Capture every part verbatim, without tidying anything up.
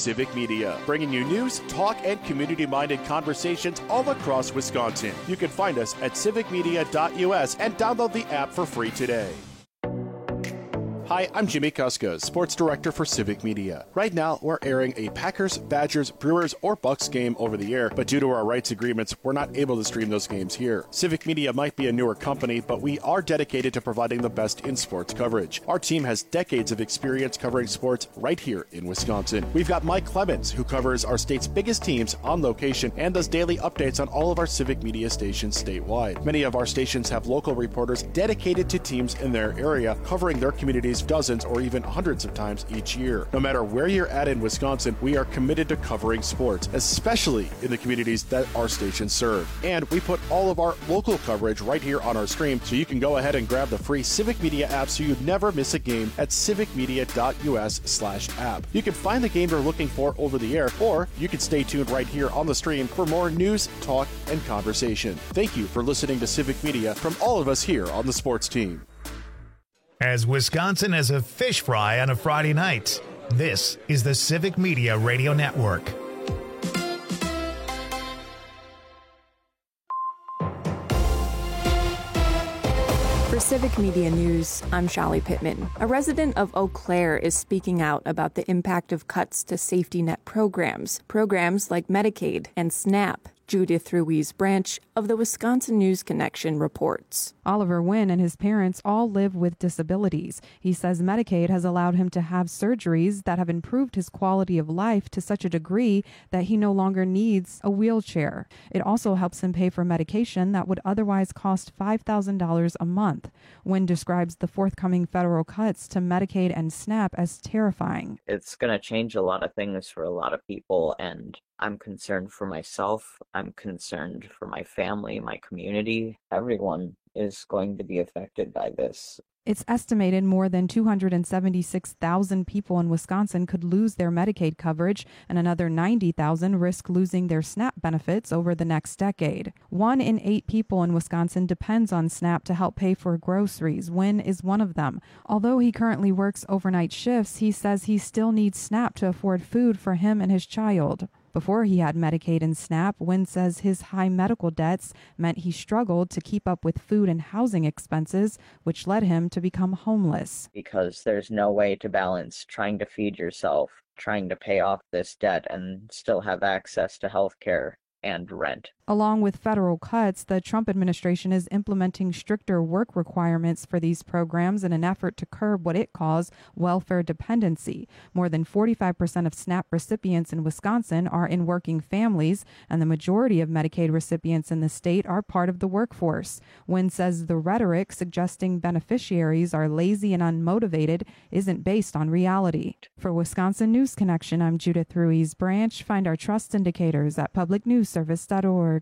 Civic Media, bringing you news, talk, and community-minded conversations all across Wisconsin. You can find us at civic media dot u s and download the app for free today. Hi, I'm Jimmy Kuska, Sports Director for Civic Media. Right now, we're airing a Packers, Badgers, Brewers, or Bucks game over the air, but due to our rights agreements, we're not able to stream those games here. Civic Media might be a newer company, but we are dedicated to providing the best in sports coverage. Our team has decades of experience covering sports right here in Wisconsin. We've got Mike Clemens, who covers our state's biggest teams on location and does daily updates on all of our Civic Media stations statewide. Many of our stations have local reporters dedicated to teams in their area, covering their communities dozens or even hundreds of times each year. No matter where you're at in Wisconsin, we are committed to covering sports, especially in the communities that our stations serve. And we put all of our local coverage right here on our stream, so you can go ahead and grab the free Civic Media app so you never miss a game at civic media dot u s slash app. You can find the game you're looking for over the air, or you can stay tuned right here on the stream for more news, talk, and conversation. Thank you for listening to Civic Media from all of us here on the sports team. As Wisconsin as a fish fry on a Friday night, this is the Civic Media Radio Network. For Civic Media News, I'm Shallie Pittman. A resident of Eau Claire is speaking out about the impact of cuts to safety net programs, programs like Medicaid and SNAP. Judith Ruiz Branch of the Wisconsin News Connection reports. Oliver Wynn and his parents all live with disabilities. He says Medicaid has allowed him to have surgeries that have improved his quality of life to such a degree that he no longer needs a wheelchair. It also helps him pay for medication that would otherwise cost five thousand dollars a month. Wynn describes the forthcoming federal cuts to Medicaid and SNAP as terrifying. It's going to change a lot of things for a lot of people, and I'm concerned for myself. I'm concerned for my family, my community. Everyone is going to be affected by this. It's estimated more than two hundred seventy-six thousand people in Wisconsin could lose their Medicaid coverage, and another ninety thousand risk losing their SNAP benefits over the next decade. One in eight people in Wisconsin depends on SNAP to help pay for groceries. Wynn is one of them. Although he currently works overnight shifts, he says he still needs SNAP to afford food for him and his child. Before he had Medicaid and SNAP, Wynn says his high medical debts meant he struggled to keep up with food and housing expenses, which led him to become homeless. Because there's no way to balance trying to feed yourself, trying to pay off this debt, and still have access to health care and rent. Along with federal cuts, the Trump administration is implementing stricter work requirements for these programs in an effort to curb what it calls welfare dependency. More than forty-five percent of SNAP recipients in Wisconsin are in working families, and the majority of Medicaid recipients in the state are part of the workforce. Wynn says the rhetoric suggesting beneficiaries are lazy and unmotivated isn't based on reality. For Wisconsin News Connection, I'm Judith Ruiz Branch. Find our trust indicators at public news service dot org.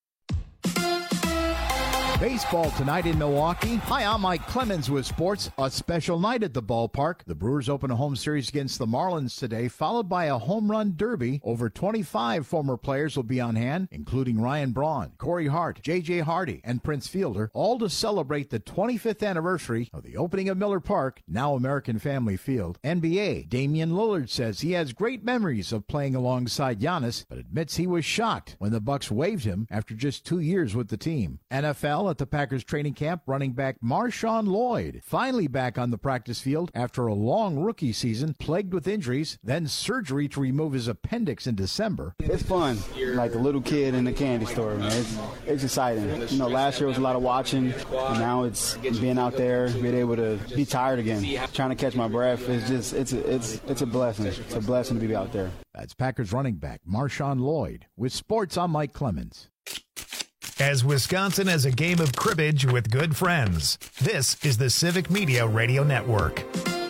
Baseball tonight in Milwaukee. Hi, I'm Mike Clemens with sports. A special night at the ballpark. The Brewers open a home series against the Marlins today, followed by a home run derby. Over twenty-five former players will be on hand, including Ryan Braun, Corey Hart, J J Hardy, and Prince Fielder, all to celebrate the twenty-fifth anniversary of the opening of Miller Park, now American Family Field. N B A, Damian Lillard says he has great memories of playing alongside Giannis, but admits he was shocked when the Bucks waived him after just two years with the team. N F L at the Packers training camp, running back Marshawn Lloyd finally back on the practice field after a long rookie season plagued with injuries, then surgery to remove his appendix in December. It's fun, like a little kid in a candy store, man. It's, it's exciting. You know, last year was a lot of watching, and now it's being out there, being able to be tired again, trying to catch my breath. It's just, it's a, it's, it's a blessing. It's a blessing to be out there. That's Packers running back Marshawn Lloyd. With sports, I'm Mike Clemens. As Wisconsin has a game of cribbage with good friends, this is the Civic Media Radio Network.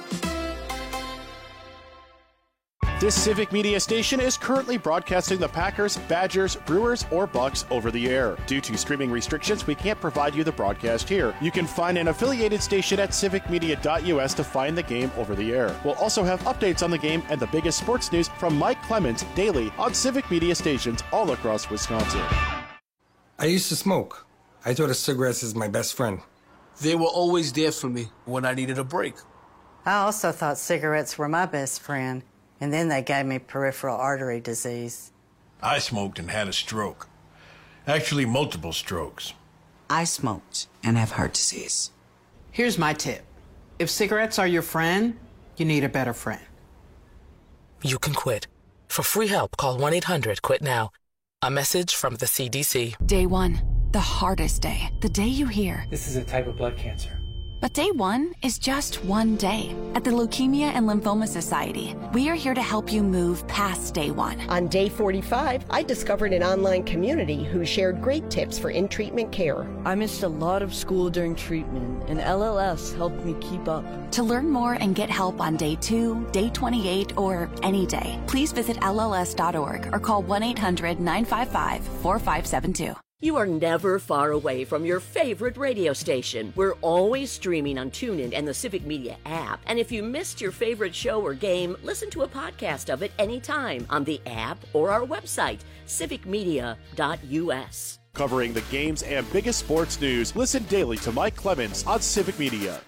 This Civic Media station is currently broadcasting the Packers, Badgers, Brewers, or Bucks over the air. Due to streaming restrictions, we can't provide you the broadcast here. You can find an affiliated station at civic media dot u s to find the game over the air. We'll also have updates on the game and the biggest sports news from Mike Clemens daily on Civic Media stations all across Wisconsin. I used to smoke. I thought of cigarettes as my best friend. They were always there for me when I needed a break. I also thought cigarettes were my best friend And then they gave me peripheral artery disease. I smoked and had a stroke. Actually, multiple strokes. I smoked and have heart disease. Here's my tip. If cigarettes are your friend, you need a better friend. You can quit. For free help, call one eight hundred quit now. A message from the C D C. Day one, the hardest day. The day you hear, this is a type of blood cancer. But day one is just one day. At the Leukemia and Lymphoma Society, we are here to help you move past day one. On day forty-five, I discovered an online community who shared great tips for in-treatment care. I missed a lot of school during treatment, and L L S helped me keep up. To learn more and get help on day two, day twenty-eight, or any day, please visit L L S dot org or call one eight hundred nine five five four five seven two. You are never far away from your favorite radio station. We're always streaming on TuneIn and the Civic Media app. And if you missed your favorite show or game, listen to a podcast of it anytime on the app or our website, civic media dot U S. Covering the games and biggest sports news, listen daily to Mike Clemens on Civic Media.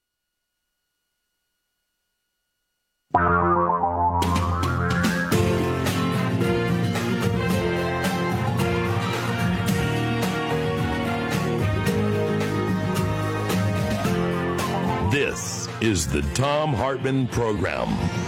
This is the Thom Hartmann Program.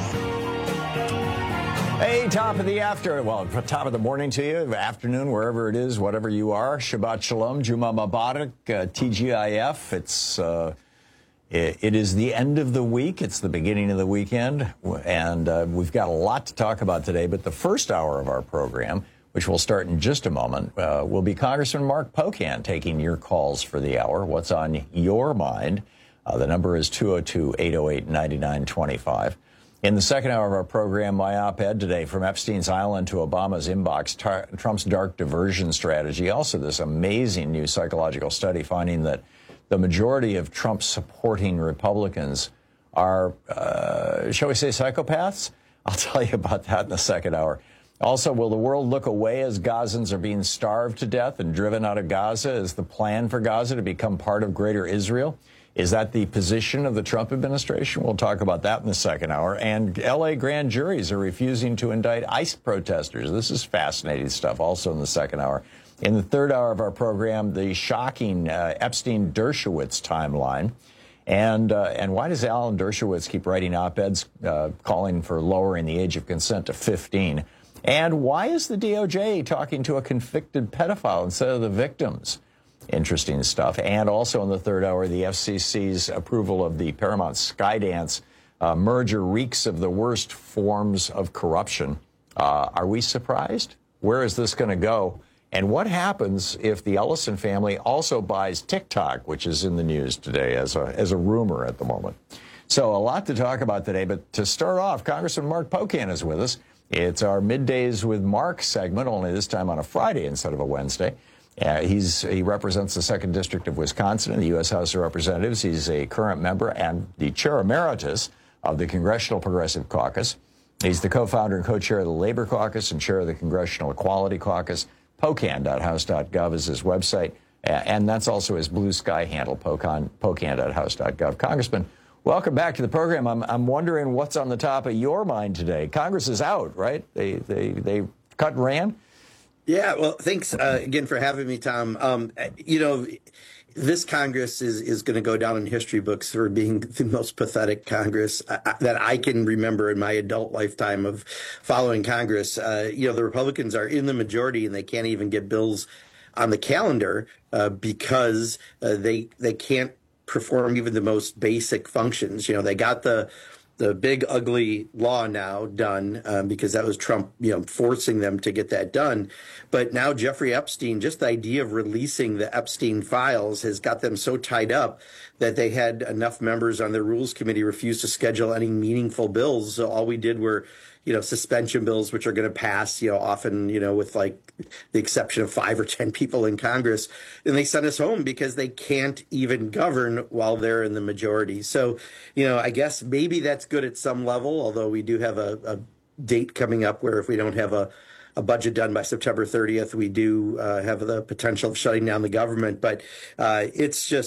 Hey, top of the after, well, top of the morning to you, afternoon, wherever it is, whatever you are. Shabbat Shalom, Juma Mubarak, uh, T G I F. It's uh, it, it is the end of the week. It's the beginning of the weekend, and uh, we've got a lot to talk about today. But the first hour of our program, which will start in just a moment, uh, will be Congressman Mark Pocan taking your calls for the hour. What's on your mind? Uh, the number is two oh two, eight oh eight, nine nine two five. In the second hour of our program, my op-ed today, From Epstein's Island to Obama's Inbox, tar- Trump's dark diversion strategy. Also, this amazing new psychological study finding that the majority of Trump's supporting Republicans are, uh, shall we say, psychopaths? I'll tell you about that in the second hour. Also, will the world look away as Gazans are being starved to death and driven out of Gaza? Is the plan for Gaza to become part of Greater Israel? Is that the position of the Trump administration? We'll talk about that in the second hour. And L A grand juries are refusing to indict ICE protesters. This is fascinating stuff, also in the second hour. In the third hour of our program, the shocking uh, Epstein-Dershowitz timeline. And uh, and why does Alan Dershowitz keep writing op-eds uh, calling for lowering the age of consent to fifteen? And why is the D O J talking to a convicted pedophile instead of the victims? Interesting stuff. And also in the third hour, the F C C's approval of the Paramount Skydance uh, merger reeks of the worst forms of corruption. Uh, are we surprised? Where is this going to go? And what happens if the Ellison family also buys TikTok, which is in the news today as a, as a rumor at the moment? So a lot to talk about today. But to start off, Congressman Mark Pocan is with us. It's our Middays with Mark segment, only this time on a Friday instead of a Wednesday. Uh, he's he represents the second District of Wisconsin in the U S House of Representatives. He's a current member and the chair emeritus of the Congressional Progressive Caucus. He's the co-founder and co-chair of the Labor Caucus and chair of the Congressional Equality Caucus. Pocan dot house dot gov is his website, and that's also his blue sky handle, Pocan, Pocan dot house dot gov. Congressman, welcome back to the program. I'm I'm wondering what's on the top of your mind today. Congress is out, right? They they they cut and ran. Yeah, well, thanks uh, again for having me, Tom. Um, you know, this Congress is, is going to go down in history books for being the most pathetic Congress uh, that I can remember in my adult lifetime of following Congress. Uh, you know, the Republicans are in the majority and they can't even get bills on the calendar uh, because uh, they they can't perform even the most basic functions. You know, they got the the big ugly law now done um, because that was Trump, you know, forcing them to get that done. But now Jeffrey Epstein, just the idea of releasing the Epstein files has got them so tied up that they had enough members on their Rules Committee refuse to schedule any meaningful bills. So all we did were, you know, suspension bills, which are going to pass, you know, often, you know, with like the exception of five or ten people in Congress. And they sent us home because they can't even govern while they're in the majority. So, you know, I guess maybe that's good at some level, although we do have a, a date coming up where if we don't have a, a budget done by September thirtieth, we do uh, have the potential of shutting down the government. But uh, it's just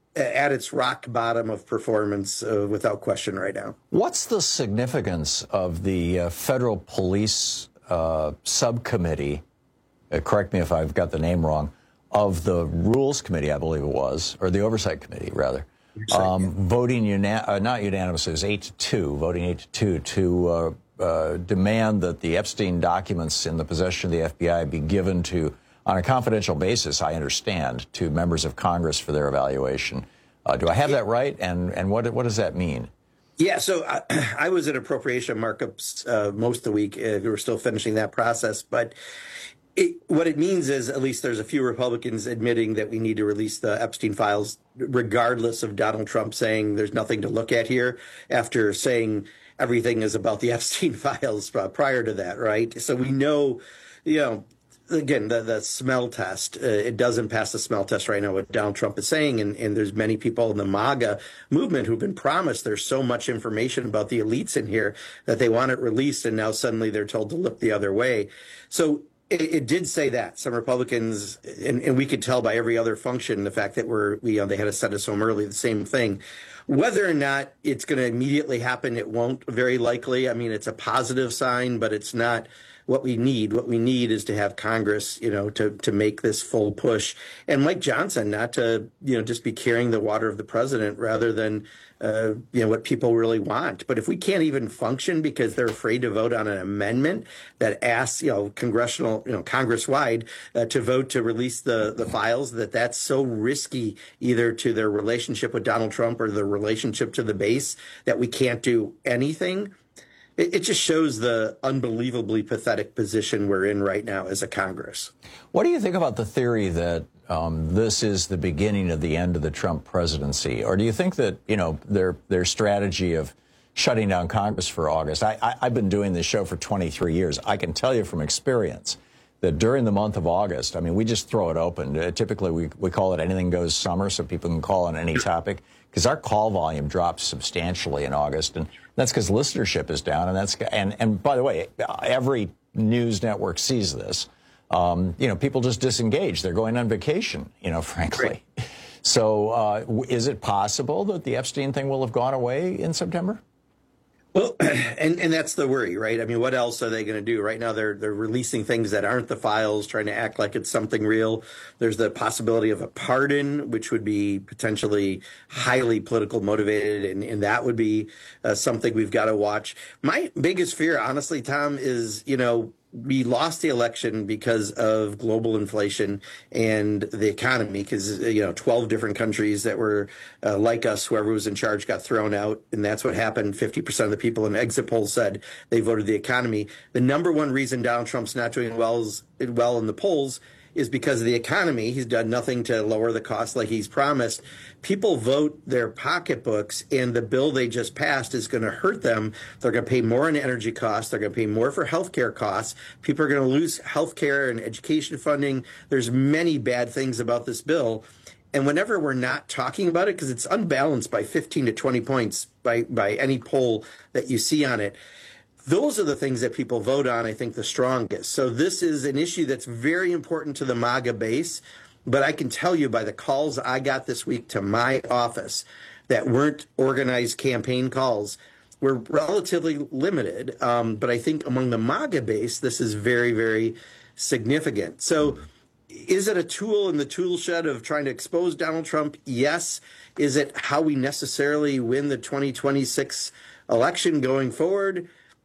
at its rock bottom of performance uh, without question right now. What's the significance of the uh, federal police uh, subcommittee, uh, correct me if I've got the name wrong, of the Rules Committee, I believe it was, or the Oversight Committee, rather, um, voting, una- uh, not unanimously, it was eight to two, voting eight to two, to uh, uh, demand that the Epstein documents in the possession of the F B I be given to, on a confidential basis, I understand, to members of Congress for their evaluation. Uh, do I have that right? And and what what does that mean? Yeah, so I, I was at appropriation markups uh, most of the week. Uh, we were still finishing that process, but it, what it means is at least there's a few Republicans admitting that we need to release the Epstein files, regardless of Donald Trump saying there's nothing to look at here, after saying everything is about the Epstein files uh, prior to that, right? So we know, you know, again, the, the smell test, uh, it doesn't pass the smell test right now, what Donald Trump is saying. And, and there's many people in the MAGA movement who've been promised there's so much information about the elites in here that they want it released. And now suddenly they're told to look the other way. So it, it did say that some Republicans, and, and we could tell by every other function, the fact that we're, we, you know, they had to send us home early, the same thing. Whether or not it's going to immediately happen, it won't, very likely. I mean, it's a positive sign, but it's not what we need. What we need is to have Congress, you know, to, to make this full push. And Mike Johnson, not to, you know, just be carrying the water of the president rather than, uh, you know, what people really want. But if we can't even function because they're afraid to vote on an amendment that asks, you know, congressional, you know, Congress-wide uh, to vote to release the, the files, that that's so risky either to their relationship with Donald Trump or their relationship to the base that we can't do anything. It just shows the unbelievably pathetic position we're in right now as a Congress. What do you think about the theory that um, this is the beginning of the end of the Trump presidency? Or do you think that, you know, their their strategy of shutting down Congress for August? I, I, I've been doing this show for twenty-three years. I can tell you from experience that during the month of August, I mean, we just throw it open. Uh, typically, we, we call it anything goes summer, so people can call on any topic, because our call volume drops substantially in August. And that's because listenership is down. And that's and, and by the way, every news network sees this. Um, you know, people just disengage. They're going on vacation, you know, frankly. Right. So uh, is it possible that the Epstein thing will have gone away in September? Well, and, and that's the worry, right? I mean, what else are they going to do? Right now, they're they're releasing things that aren't the files, trying to act like it's something real. There's the possibility of a pardon, which would be potentially highly political motivated, and, and that would be uh, something we've got to watch. My biggest fear, honestly, Tom, is, you know, we lost the election because of global inflation and the economy, because, you know, twelve different countries that were uh, like us, whoever was in charge got thrown out. And that's what happened. fifty percent of the people in exit polls said they voted the economy. The number one reason Donald Trump's not doing well, is, well in the polls is because of the economy. He's done nothing to lower the cost like he's promised. People vote their pocketbooks, and the bill they just passed is going to hurt them. They're going to pay more in energy costs. They're going to pay more for health care costs. People are going to lose health care and education funding. There's many bad things about this bill. And whenever we're not talking about it, because it's unbalanced by fifteen to twenty points by, by any poll that you see on it, those are the things that people vote on, I think, the strongest. So this is an issue that's very important to the MAGA base. But I can tell you by the calls I got this week to my office that weren't organized campaign calls were relatively limited. Um, but I think among the MAGA base, this is very, very significant. So is it a tool in the tool shed of trying to expose Donald Trump? Yes. Is it how we necessarily win the twenty twenty-six election going forward?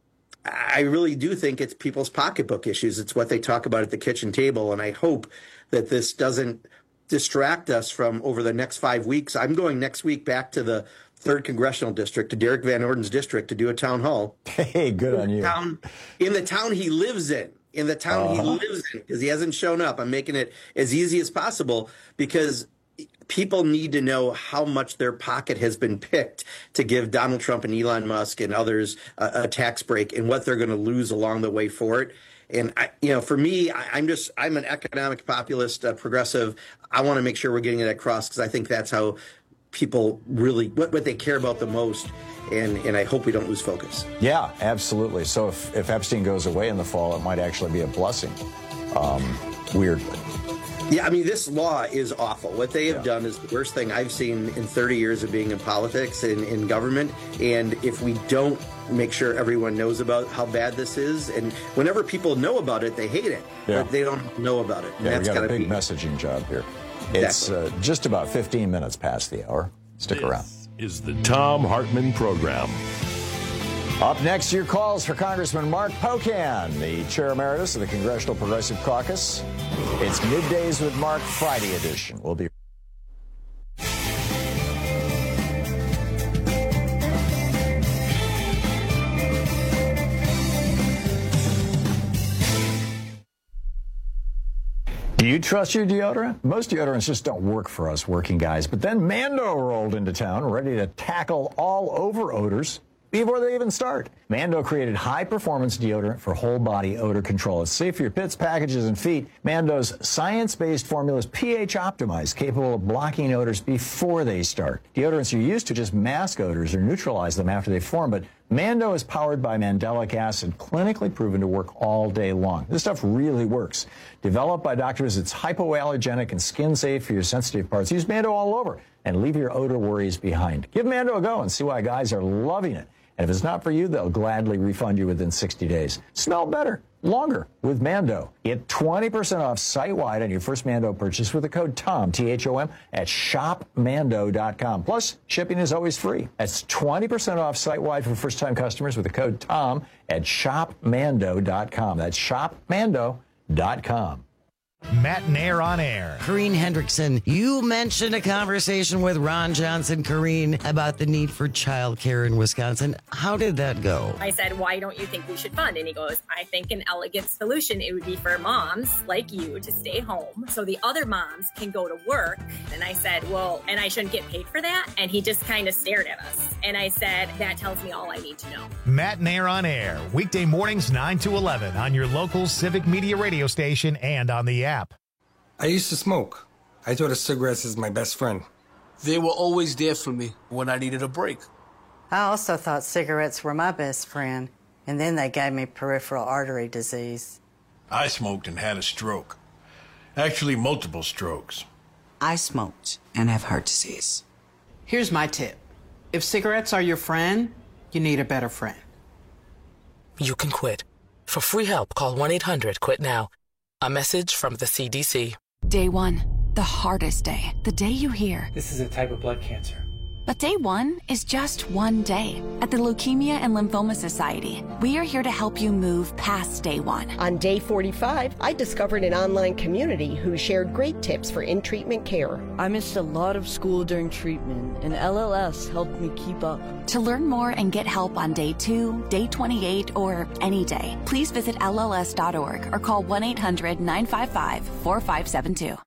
I really do think it's people's pocketbook issues. It's what they talk about at the kitchen table. And I hope that this doesn't distract us from over the next five weeks. I'm going next week back to the third Congressional District, to Derek Van Orden's district, to do a town hall. Hey, good on you. Town, in the town he lives in. In the town uh-huh. he lives in, because he hasn't shown up. I'm making it as easy as possible because people need to know how much their pocket has been picked to give Donald Trump and Elon Musk and others a, a tax break, and what they're going to lose along the way for it. And, I, you know, for me, I, I'm just I'm an economic populist, uh, progressive. I want to make sure we're getting it across, because I think that's how people really what, what they care about the most. And, and I hope we don't lose focus. Yeah, absolutely. So if, if Epstein goes away in the fall, it might actually be a blessing, um, weirdly. Yeah, I mean, this law is awful. What they have yeah. done is the worst thing I've seen in thirty years of being in politics and in government. And if we don't make sure everyone knows about how bad this is, and whenever people know about it, they hate it, yeah. but they don't know about it. And yeah, that's we got a big be... messaging job here. Exactly. It's uh, just about fifteen minutes past the hour. Stick this around. Is the Thom Hartmann Program. Up next, your calls for Congressman Mark Pocan, the Chair Emeritus of the Congressional Progressive Caucus. It's Middays with Mark, Friday edition. We'll be Do you trust your deodorant? Most deodorants just don't work for us working guys. But then Mando rolled into town, ready to tackle all over odors before they even start. Mando created high-performance deodorant for whole-body odor control. It's safe for your pits, packages, and feet. Mando's science-based formula is pH optimized, capable of blocking odors before they start. Deodorants are used to just mask odors or neutralize them after they form, but Mando is powered by mandelic acid, clinically proven to work all day long. This stuff really works. Developed by doctors, it's hypoallergenic and skin-safe for your sensitive parts. Use Mando all over and leave your odor worries behind. Give Mando a go and see why guys are loving it. And if it's not for you, they'll gladly refund you within sixty days. Smell better, longer with Mando. Get twenty percent off site-wide on your first Mando purchase with the code THOM, T H O M, at shop mando dot com. Plus, shipping is always free. That's twenty percent off site-wide for first-time customers with the code THOM at shop mando dot com. That's shop mando dot com. Matt Nair on air. Corrine Hendrickson, you mentioned a conversation with Ron Johnson, Corrine, about the need for childcare in Wisconsin. How did that go? I said, why don't you think we should fund? And he goes, I think an elegant solution, it would be for moms like you to stay home so the other moms can go to work. And I said, well, and I shouldn't get paid for that? And he just kind of stared at us. And I said, that tells me all I need to know. Matt Nair on air, weekday mornings nine to eleven on your local Civic Media radio station and on the app. I used to smoke. I thought of cigarettes as my best friend. They were always there for me when I needed a break. I also thought cigarettes were my best friend, and then they gave me peripheral artery disease. I smoked and had a stroke. Actually, multiple strokes. I smoked and have heart disease. Here's my tip. If cigarettes are your friend, you need a better friend. You can quit. For free help, call one eight hundred quit now. A message from the C D C. Day one, the hardest day. The day you hear, this is a type of blood cancer. But day one is just one day. At the Leukemia and Lymphoma Society, we are here to help you move past day one. On day forty-five, I discovered an online community who shared great tips for in-treatment care. I missed a lot of school during treatment, and L L S helped me keep up. To learn more and get help on day two, day twenty-eight, or any day, please visit L L S dot org or call one eight hundred nine five five four five seven two.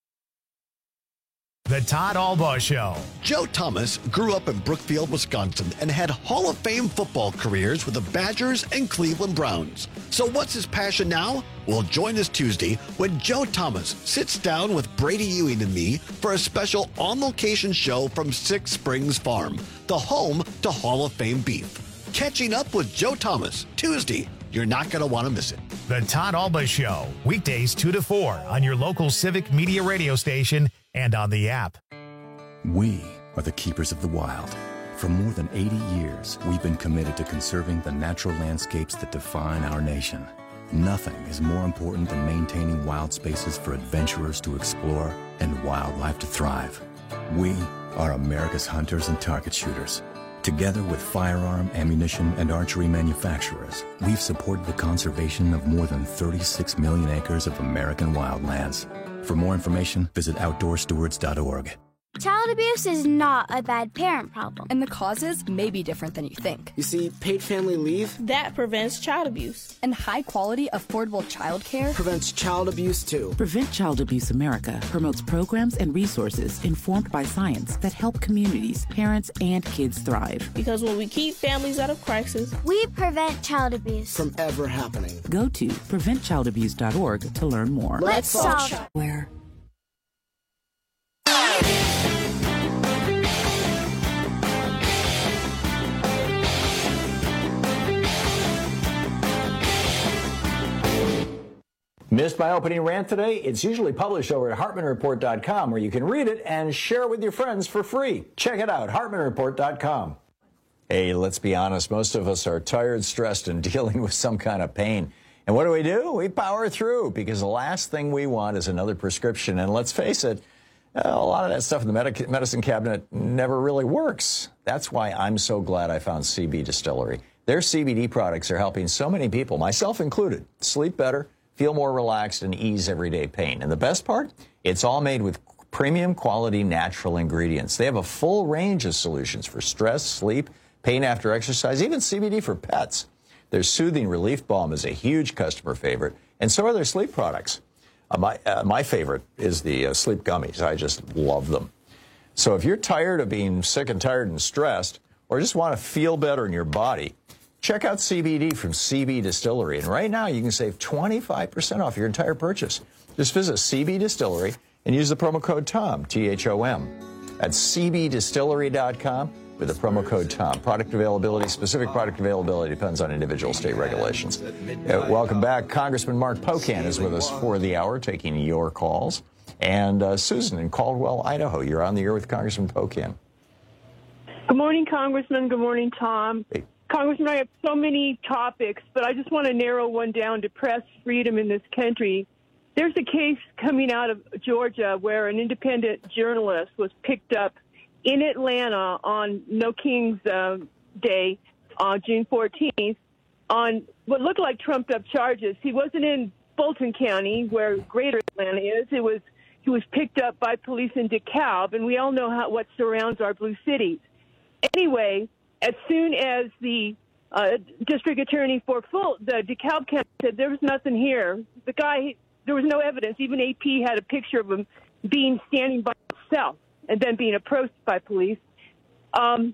The Todd Albaugh Show. Joe Thomas grew up in Brookfield, Wisconsin, and had Hall of Fame football careers with the Badgers and Cleveland Browns. So what's his passion now? Well, join us Tuesday when Joe Thomas sits down with Brady Ewing and me for a special on-location show from Six Springs Farm, the home to Hall of Fame beef. Catching up with Joe Thomas, Tuesday. You're not going to want to miss it. The Todd Albaugh Show, weekdays two to four on your local Civic Media radio station and on the app. We are the keepers of the wild. For more than eighty years, we've been committed to conserving the natural landscapes that define our nation. Nothing is more important than maintaining wild spaces for adventurers to explore and wildlife to thrive. We are America's hunters and target shooters. Together with firearm, ammunition, and archery manufacturers, we've supported the conservation of more than thirty-six million acres of American wildlands. For more information, visit outdoor stewards dot org. Child abuse is not a bad parent problem. And the causes may be different than you think. You see, paid family leave, that prevents child abuse. And high-quality, affordable child care prevents child abuse, too. Prevent Child Abuse America promotes programs and resources informed by science that help communities, parents, and kids thrive. Because when we keep families out of crisis, we prevent child abuse from ever happening. Go to prevent child abuse dot org to learn more. Let's solve it. Where? Missed my opening rant today? It's usually published over at Hartman Report dot com, where you can read it and share it with your friends for free. Check it out, Hartman Report dot com. Hey, let's be honest. Most of us are tired, stressed, and dealing with some kind of pain. And what do we do? We power through, because the last thing we want is another prescription. And let's face it, a lot of that stuff in the medic- medicine cabinet never really works. That's why I'm so glad I found C B Distillery. Their C B D products are helping so many people, myself included, sleep better, feel more relaxed, and ease everyday pain. And the best part? It's all made with premium quality natural ingredients. They have a full range of solutions for stress, sleep, pain after exercise, even C B D for pets. Their Soothing Relief Balm is a huge customer favorite, and so are their sleep products. Uh, my, uh, my favorite is the uh, sleep gummies. I just love them. So if you're tired of being sick and tired and stressed, or just want to feel better in your body, check out C B D from C B Distillery. And right now you can save twenty-five percent off your entire purchase. Just visit C B Distillery and use the promo code TOM, T H O M, at C B Distillery dot com with the promo code TOM. Product availability, specific product availability depends on individual state regulations. Uh, welcome back. Congressman Mark Pocan is with us for the hour, taking your calls. And uh, Susan in Caldwell, Idaho, you're on the air with Congressman Pocan. Good morning, Congressman. Good morning, Tom. Hey. Congressman, I have so many topics, but I just want to narrow one down to press freedom in this country. There's a case coming out of Georgia where an independent journalist was picked up in Atlanta on No King's uh, Day on June fourteenth on what looked like trumped-up charges. He wasn't in Fulton County, where Greater Atlanta is. It was he was picked up by police in DeKalb, and we all know how what surrounds our blue cities. Anyway, as soon as the uh, district attorney for full, the DeKalb County said there was nothing here, the guy, there was no evidence. Even A P had a picture of him being standing by himself and then being approached by police. Um,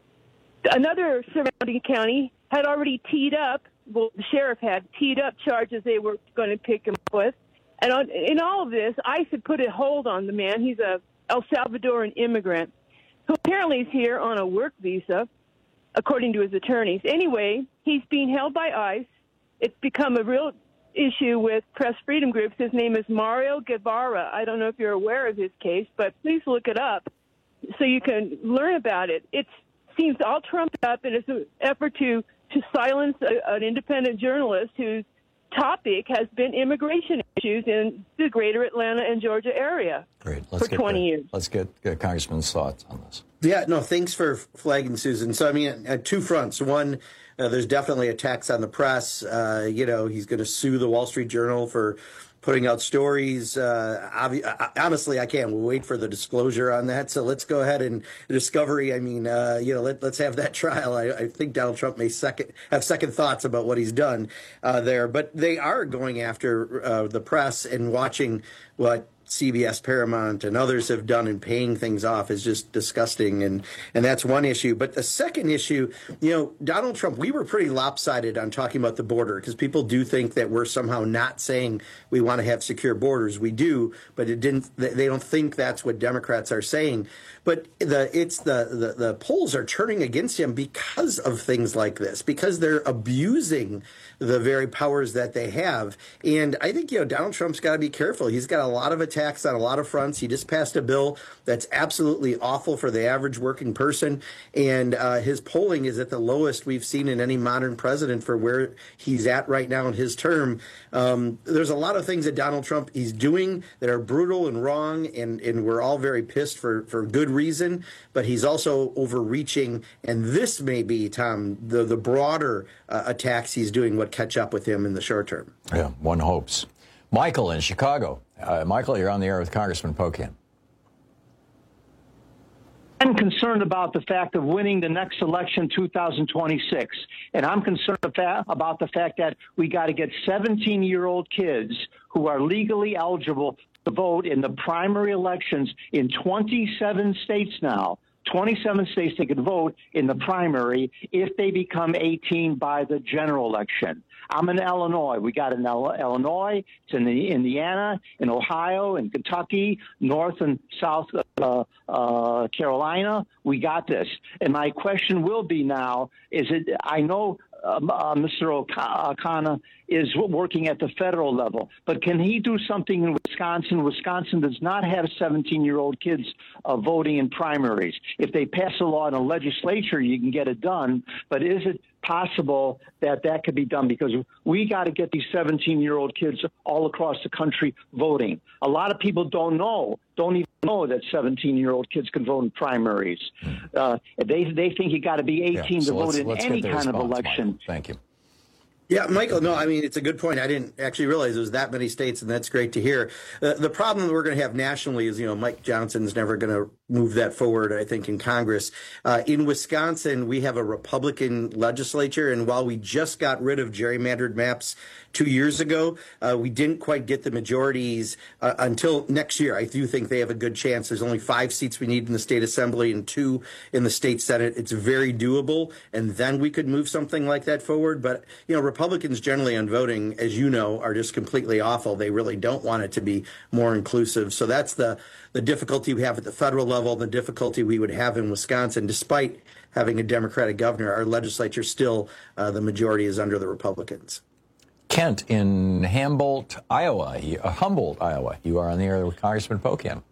another surrounding county had already teed up, well, the sheriff had teed up charges they were going to pick him up with. And on, in all of this, ICE had put a hold on the man. He's a El Salvadoran immigrant who apparently is here on a work visa, according to his attorneys. Anyway, he's being held by ICE. It's become a real issue with press freedom groups. His name is Mario Guevara. I don't know if you're aware of his case, but please look it up so you can learn about it. It seems all trumped up, and it's an effort to, to silence a, an independent journalist whose topic has been immigration issues in the greater Atlanta and Georgia area Great. Let's for twenty the, years. Let's get, get Congressman's thoughts on this. Yeah, no, thanks for flagging, Susan. So, I mean, at two fronts. One, uh, there's definitely attacks on the press. Uh, you know, he's going to sue the Wall Street Journal for putting out stories. Uh, obvi- honestly, I can't wait for the disclosure on that. So let's go ahead and Discovery. I mean, uh, you know, let, let's have that trial. I, I think Donald Trump may second have second thoughts about what he's done uh, there. But they are going after uh, the press, and watching what C B S, Paramount, and others have done in paying things off is just disgusting, and and that's one issue. But the second issue, you know, Donald Trump, we were pretty lopsided on talking about the border, because people do think that we're somehow not saying we want to have secure borders. We do, but it didn't. They don't think that's what Democrats are saying. But the it's the the, the polls are turning against him because of things like this, because they're abusing the very powers that they have. And I think, you know, Donald Trump's got to be careful. He's got a lot of attacks on a lot of fronts. He just passed a bill that's absolutely awful for the average working person. And uh, his polling is at the lowest we've seen in any modern president for where he's at right now in his term. Um, there's a lot of things that Donald Trump is doing that are brutal and wrong, and, and we're all very pissed for, for good reason. But he's also overreaching. And this may be, Tom, the, the broader uh, attacks he's doing what catch up with him in the short term. Yeah, one hopes. Michael in Chicago. Uh, Michael, you're on the air with Congressman Pocan. I'm concerned about the fact of winning the next election, two thousand twenty-six. And I'm concerned about the fact that we got to get seventeen-year-old kids who are legally eligible to vote in the primary elections in twenty-seven states now. twenty-seven states they could vote in the primary if they become eighteen by the general election. I'm in Illinois. We got in Illinois, it's in the Indiana, in Ohio, in Kentucky, North and South uh, uh, Carolina. We got this. And my question will be now, is it, I know uh, Mister O'Connor is working at the federal level. But can he do something in Wisconsin? Wisconsin does not have seventeen-year-old kids uh, voting in primaries. If they pass a law in a legislature, you can get it done. But is it possible that that could be done? Because we got to get these seventeen-year-old kids all across the country voting. A lot of people don't know, don't even know that seventeen-year-old kids can vote in primaries. Uh, they they think you got to be eighteen yeah, so to vote in any kind response, of election. Michael. Thank you. Yeah, Michael, no, I mean, it's a good point. I didn't actually realize there was that many states, and that's great to hear. Uh, the problem that we're going to have nationally is, you know, Mike Johnson's never going to move that forward, I think, in Congress. Uh, in Wisconsin, we have a Republican legislature, and while we just got rid of gerrymandered maps two years ago, uh, we didn't quite get the majorities uh, until next year. I do think they have a good chance. There's only five seats we need in the state assembly and two in the state senate. It's very doable, and then we could move something like that forward. But, you know, Republicans generally on voting, as you know, are just completely awful. They really don't want it to be more inclusive. So that's the, the difficulty we have at the federal level, the difficulty we would have in Wisconsin. Despite having a Democratic governor, our legislature still, uh, the majority is under the Republicans. Kent in Humboldt, Iowa. Uh, Humboldt, Iowa. You are on the air with Congressman Pocan.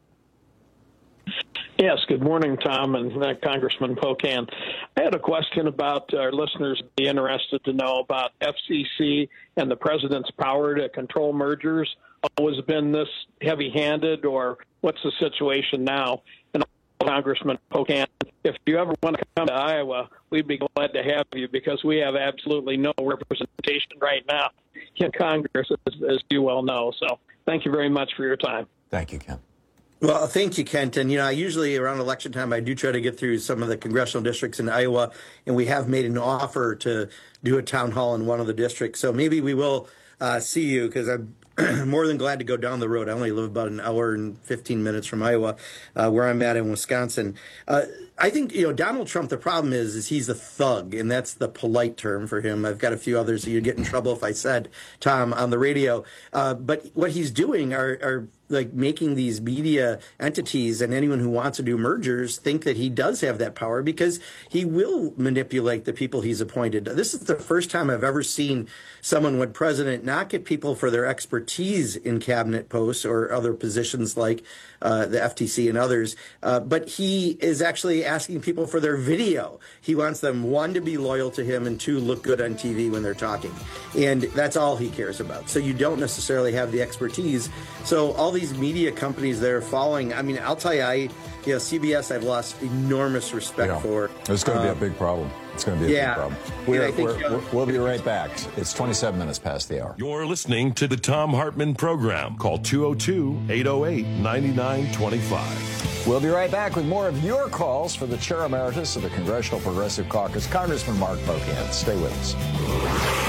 Yes, good morning, Tom and uh, Congressman Pocan. I had a question about our listeners be interested to know about F C C and the president's power to control mergers. Always been this heavy-handed, or what's the situation now? And Congressman Pocan, if you ever want to come to Iowa, we'd be glad to have you, because we have absolutely no representation right now in Congress, as, as you well know. So thank you very much for your time. Thank you, Ken. Well, thank you, Kent. And, you know, I usually around election time, I do try to get through some of the congressional districts in Iowa, and we have made an offer to do a town hall in one of the districts. So maybe we will uh, see you, because I'm more than glad to go down the road. I only live about an hour and fifteen minutes from Iowa, uh, where I'm at in Wisconsin. Uh, I think, you know, Donald Trump, the problem is, is he's a thug, and that's the polite term for him. I've got a few others that you'd get in trouble if I said, Tom, on the radio. Uh, but what he's doing are, are like making these media entities and anyone who wants to do mergers think that he does have that power, because he will manipulate the people he's appointed. This is the first time I've ever seen someone, when president, not get people for their expertise in cabinet posts or other positions like uh, the F T C and others, uh, but he is actually asking people for their video. He wants them, one, to be loyal to him, and two, look good on T V when they're talking. And that's all he cares about. So you don't necessarily have the expertise. So all these media companies that are following, I mean, I'll tell you, I, you know, C B S, I've lost enormous respect yeah. for. It's going to um, be a big problem. It's going to be a yeah. big problem. We're, I think, we're, uh, we'll be right back. It's twenty-seven minutes past the hour. You're listening to the Thom Hartmann Program. Call two oh two, eight oh eight, nine nine two five. We'll be right back with more of your calls for the Chair Emeritus of the Congressional Progressive Caucus, Congressman Mark Pocan. Stay with us.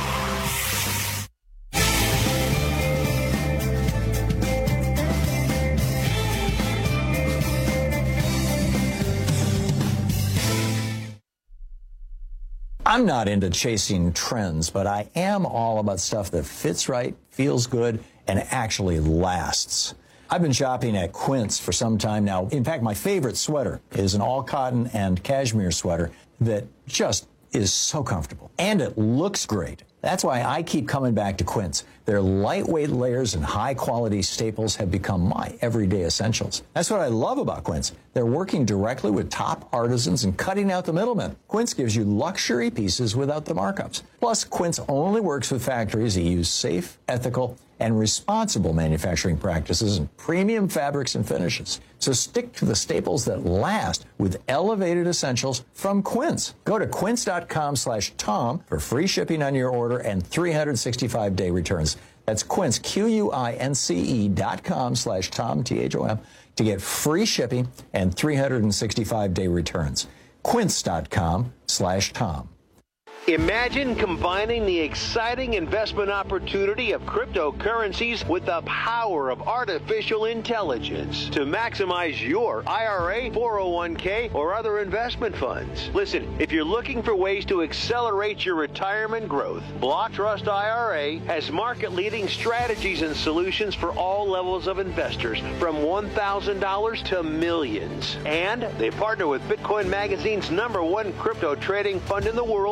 I'm not into chasing trends, but I am all about stuff that fits right, feels good, and actually lasts. I've been shopping at Quince for some time now. In fact, my favorite sweater is an all-cotton and cashmere sweater that just is so comfortable. And it looks great. That's why I keep coming back to Quince. Their lightweight layers and high-quality staples have become my everyday essentials. That's what I love about Quince. They're working directly with top artisans and cutting out the middlemen. Quince gives you luxury pieces without the markups. Plus, Quince only works with factories that use safe, ethical, and responsible manufacturing practices and premium fabrics and finishes. So stick to the staples that last with elevated essentials from Quince. Go to quince.com slash Tom for free shipping on your order and three hundred sixty-five day returns. That's Quince, Q-U-I-N-C-E dot com slash Tom, T H O M, to get free shipping and three hundred sixty-five day returns. Quince.com slash Tom. Imagine combining the exciting investment opportunity of cryptocurrencies with the power of artificial intelligence to maximize your I R A, four oh one k, or other investment funds. Listen, if you're looking for ways to accelerate your retirement growth, Block Trust I R A has market-leading strategies and solutions for all levels of investors, from one thousand dollars to millions. And they partner with Bitcoin Magazine's number one crypto trading fund in the world to maximize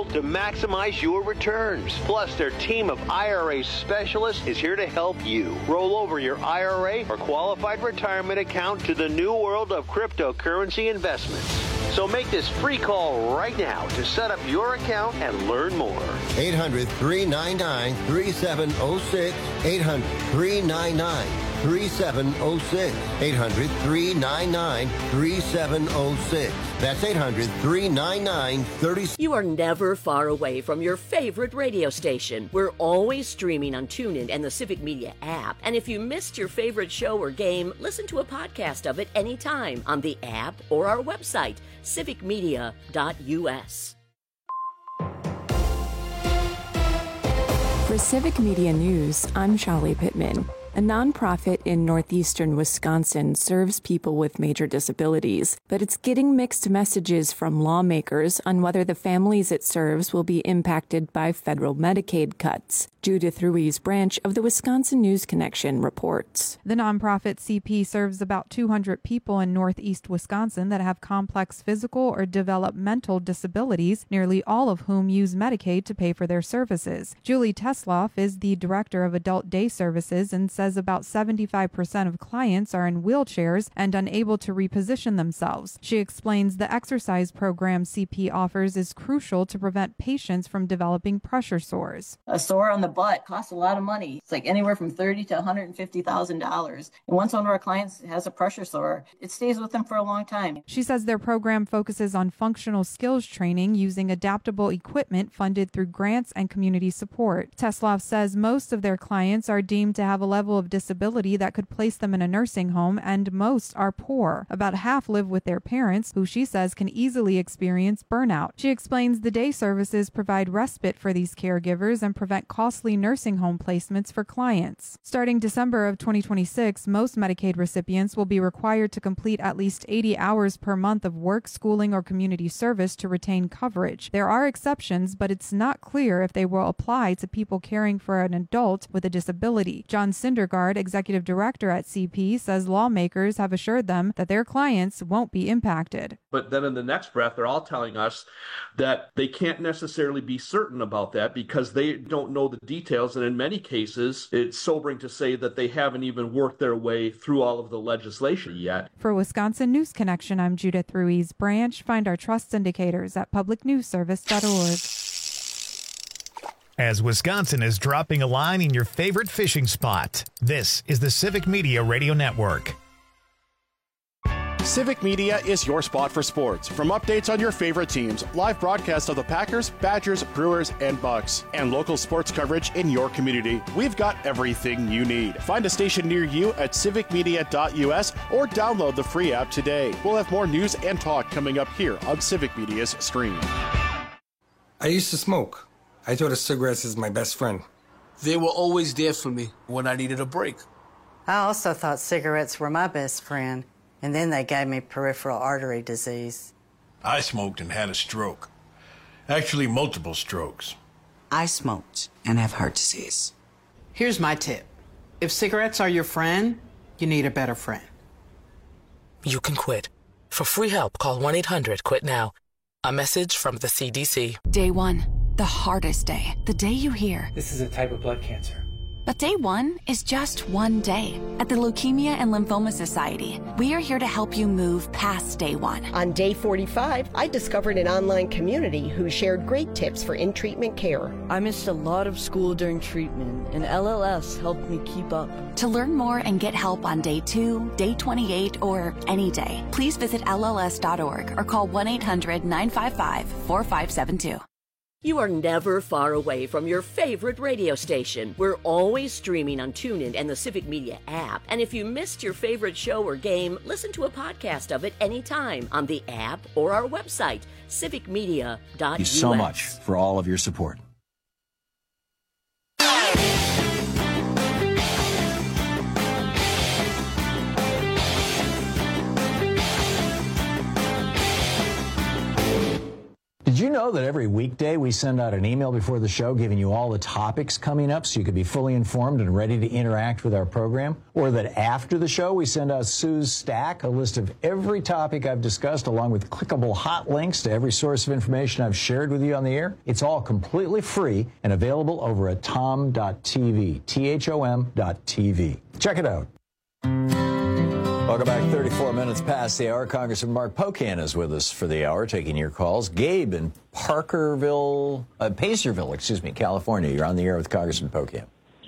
maximize your returns. Plus, their team of I R A specialists is here to help you roll over your I R A or qualified retirement account to the new world of cryptocurrency investments. So make this free call right now to set up your account and learn more. eight hundred, three nine nine, three seven zero six. eight hundred, three nine nine, three seven zero six. eight hundred, three nine nine, three seven zero six. That's eight hundred, three nine nine, three seven zero six. You are never far away from your favorite radio station. We're always streaming on TuneIn and the Civic Media app. And if you missed your favorite show or game, listen to a podcast of it anytime on the app or our website, civic media dot u s. For Civic Media News, I'm Shali Pittman. A nonprofit in northeastern Wisconsin serves people with major disabilities, but it's getting mixed messages from lawmakers on whether the families it serves will be impacted by federal Medicaid cuts. Judith Ruiz Branch of the Wisconsin News Connection reports. The nonprofit C P serves about two hundred people in northeast Wisconsin that have complex physical or developmental disabilities, nearly all of whom use Medicaid to pay for their services. Julie Tesloff is the director of adult day services and says about seventy-five percent of clients are in wheelchairs and unable to reposition themselves. She explains the exercise program C P offers is crucial to prevent patients from developing pressure sores. A sore on the butt costs a lot of money. It's like anywhere from thirty thousand dollars to one hundred fifty thousand dollars. And once one of our clients has a pressure sore, it stays with them for a long time. She says their program focuses on functional skills training using adaptable equipment funded through grants and community support. Tesloff says most of their clients are deemed to have a level of disability that could place them in a nursing home, and most are poor. About half live with their parents, who she says can easily experience burnout. She explains the day services provide respite for these caregivers and prevent costly nursing home placements for clients. Starting December of twenty twenty-six, most Medicaid recipients will be required to complete at least eighty hours per month of work, schooling, or community service to retain coverage. There are exceptions, but it's not clear if they will apply to people caring for an adult with a disability. John Syndergaard, executive director at C P, says lawmakers have assured them that their clients won't be impacted. But then in the next breath, they're all telling us that they can't necessarily be certain about that because they don't know the details. And in many cases, it's sobering to say that they haven't even worked their way through all of the legislation yet. For Wisconsin News Connection, I'm Judith Ruiz Branch. Find our trust indicators at public news service dot org. As Wisconsin is dropping a line in your favorite fishing spot, this is the Civic Media Radio Network. Civic Media is your spot for sports. From updates on your favorite teams, live broadcasts of the Packers, Badgers, Brewers, and Bucks, and local sports coverage in your community, we've got everything you need. Find a station near you at civic media dot u s or download the free app today. We'll have more news and talk coming up here on Civic Media's stream. I used to smoke. I thought of cigarettes as my best friend. They were always there for me when I needed a break. I also thought cigarettes were my best friend, and then they gave me peripheral artery disease. I smoked and had a stroke. Actually, multiple strokes. I smoked and have heart disease. Here's my tip. If cigarettes are your friend, you need a better friend. You can quit. For free help, call one eight hundred quit now. A message from the C D C. Day one, the hardest day. The day you hear, this is a type of blood cancer. But day one is just one day. At the Leukemia and Lymphoma Society, we are here to help you move past day one. On day forty-five, I discovered an online community who shared great tips for in-treatment care. I missed a lot of school during treatment, and L L S helped me keep up. To learn more and get help on day two, day twenty-eight, or any day, please visit L L S dot org or call one eight hundred nine five five four five seven two. You are never far away from your favorite radio station. We're always streaming on TuneIn and the Civic Media app. And if you missed your favorite show or game, listen to a podcast of it anytime on the app or our website, civic media dot u s. Thank you so much for all of your support. Did you know know that every weekday we send out an email before the show giving you all the topics coming up so you can be fully informed and ready to interact with our program? Or that after the show we send out Sue's Stack, a list of every topic I've discussed along with clickable hot links to every source of information I've shared with you on the air? It's all completely free and available over at tom dot t v, T H O M dot T V. Check it out. Welcome back. thirty-four minutes past the hour. Congressman Mark Pocan is with us for the hour, taking your calls. Gabe in Parkerville, uh, Pacerville, excuse me, California. You're on the air with Congressman Pocan.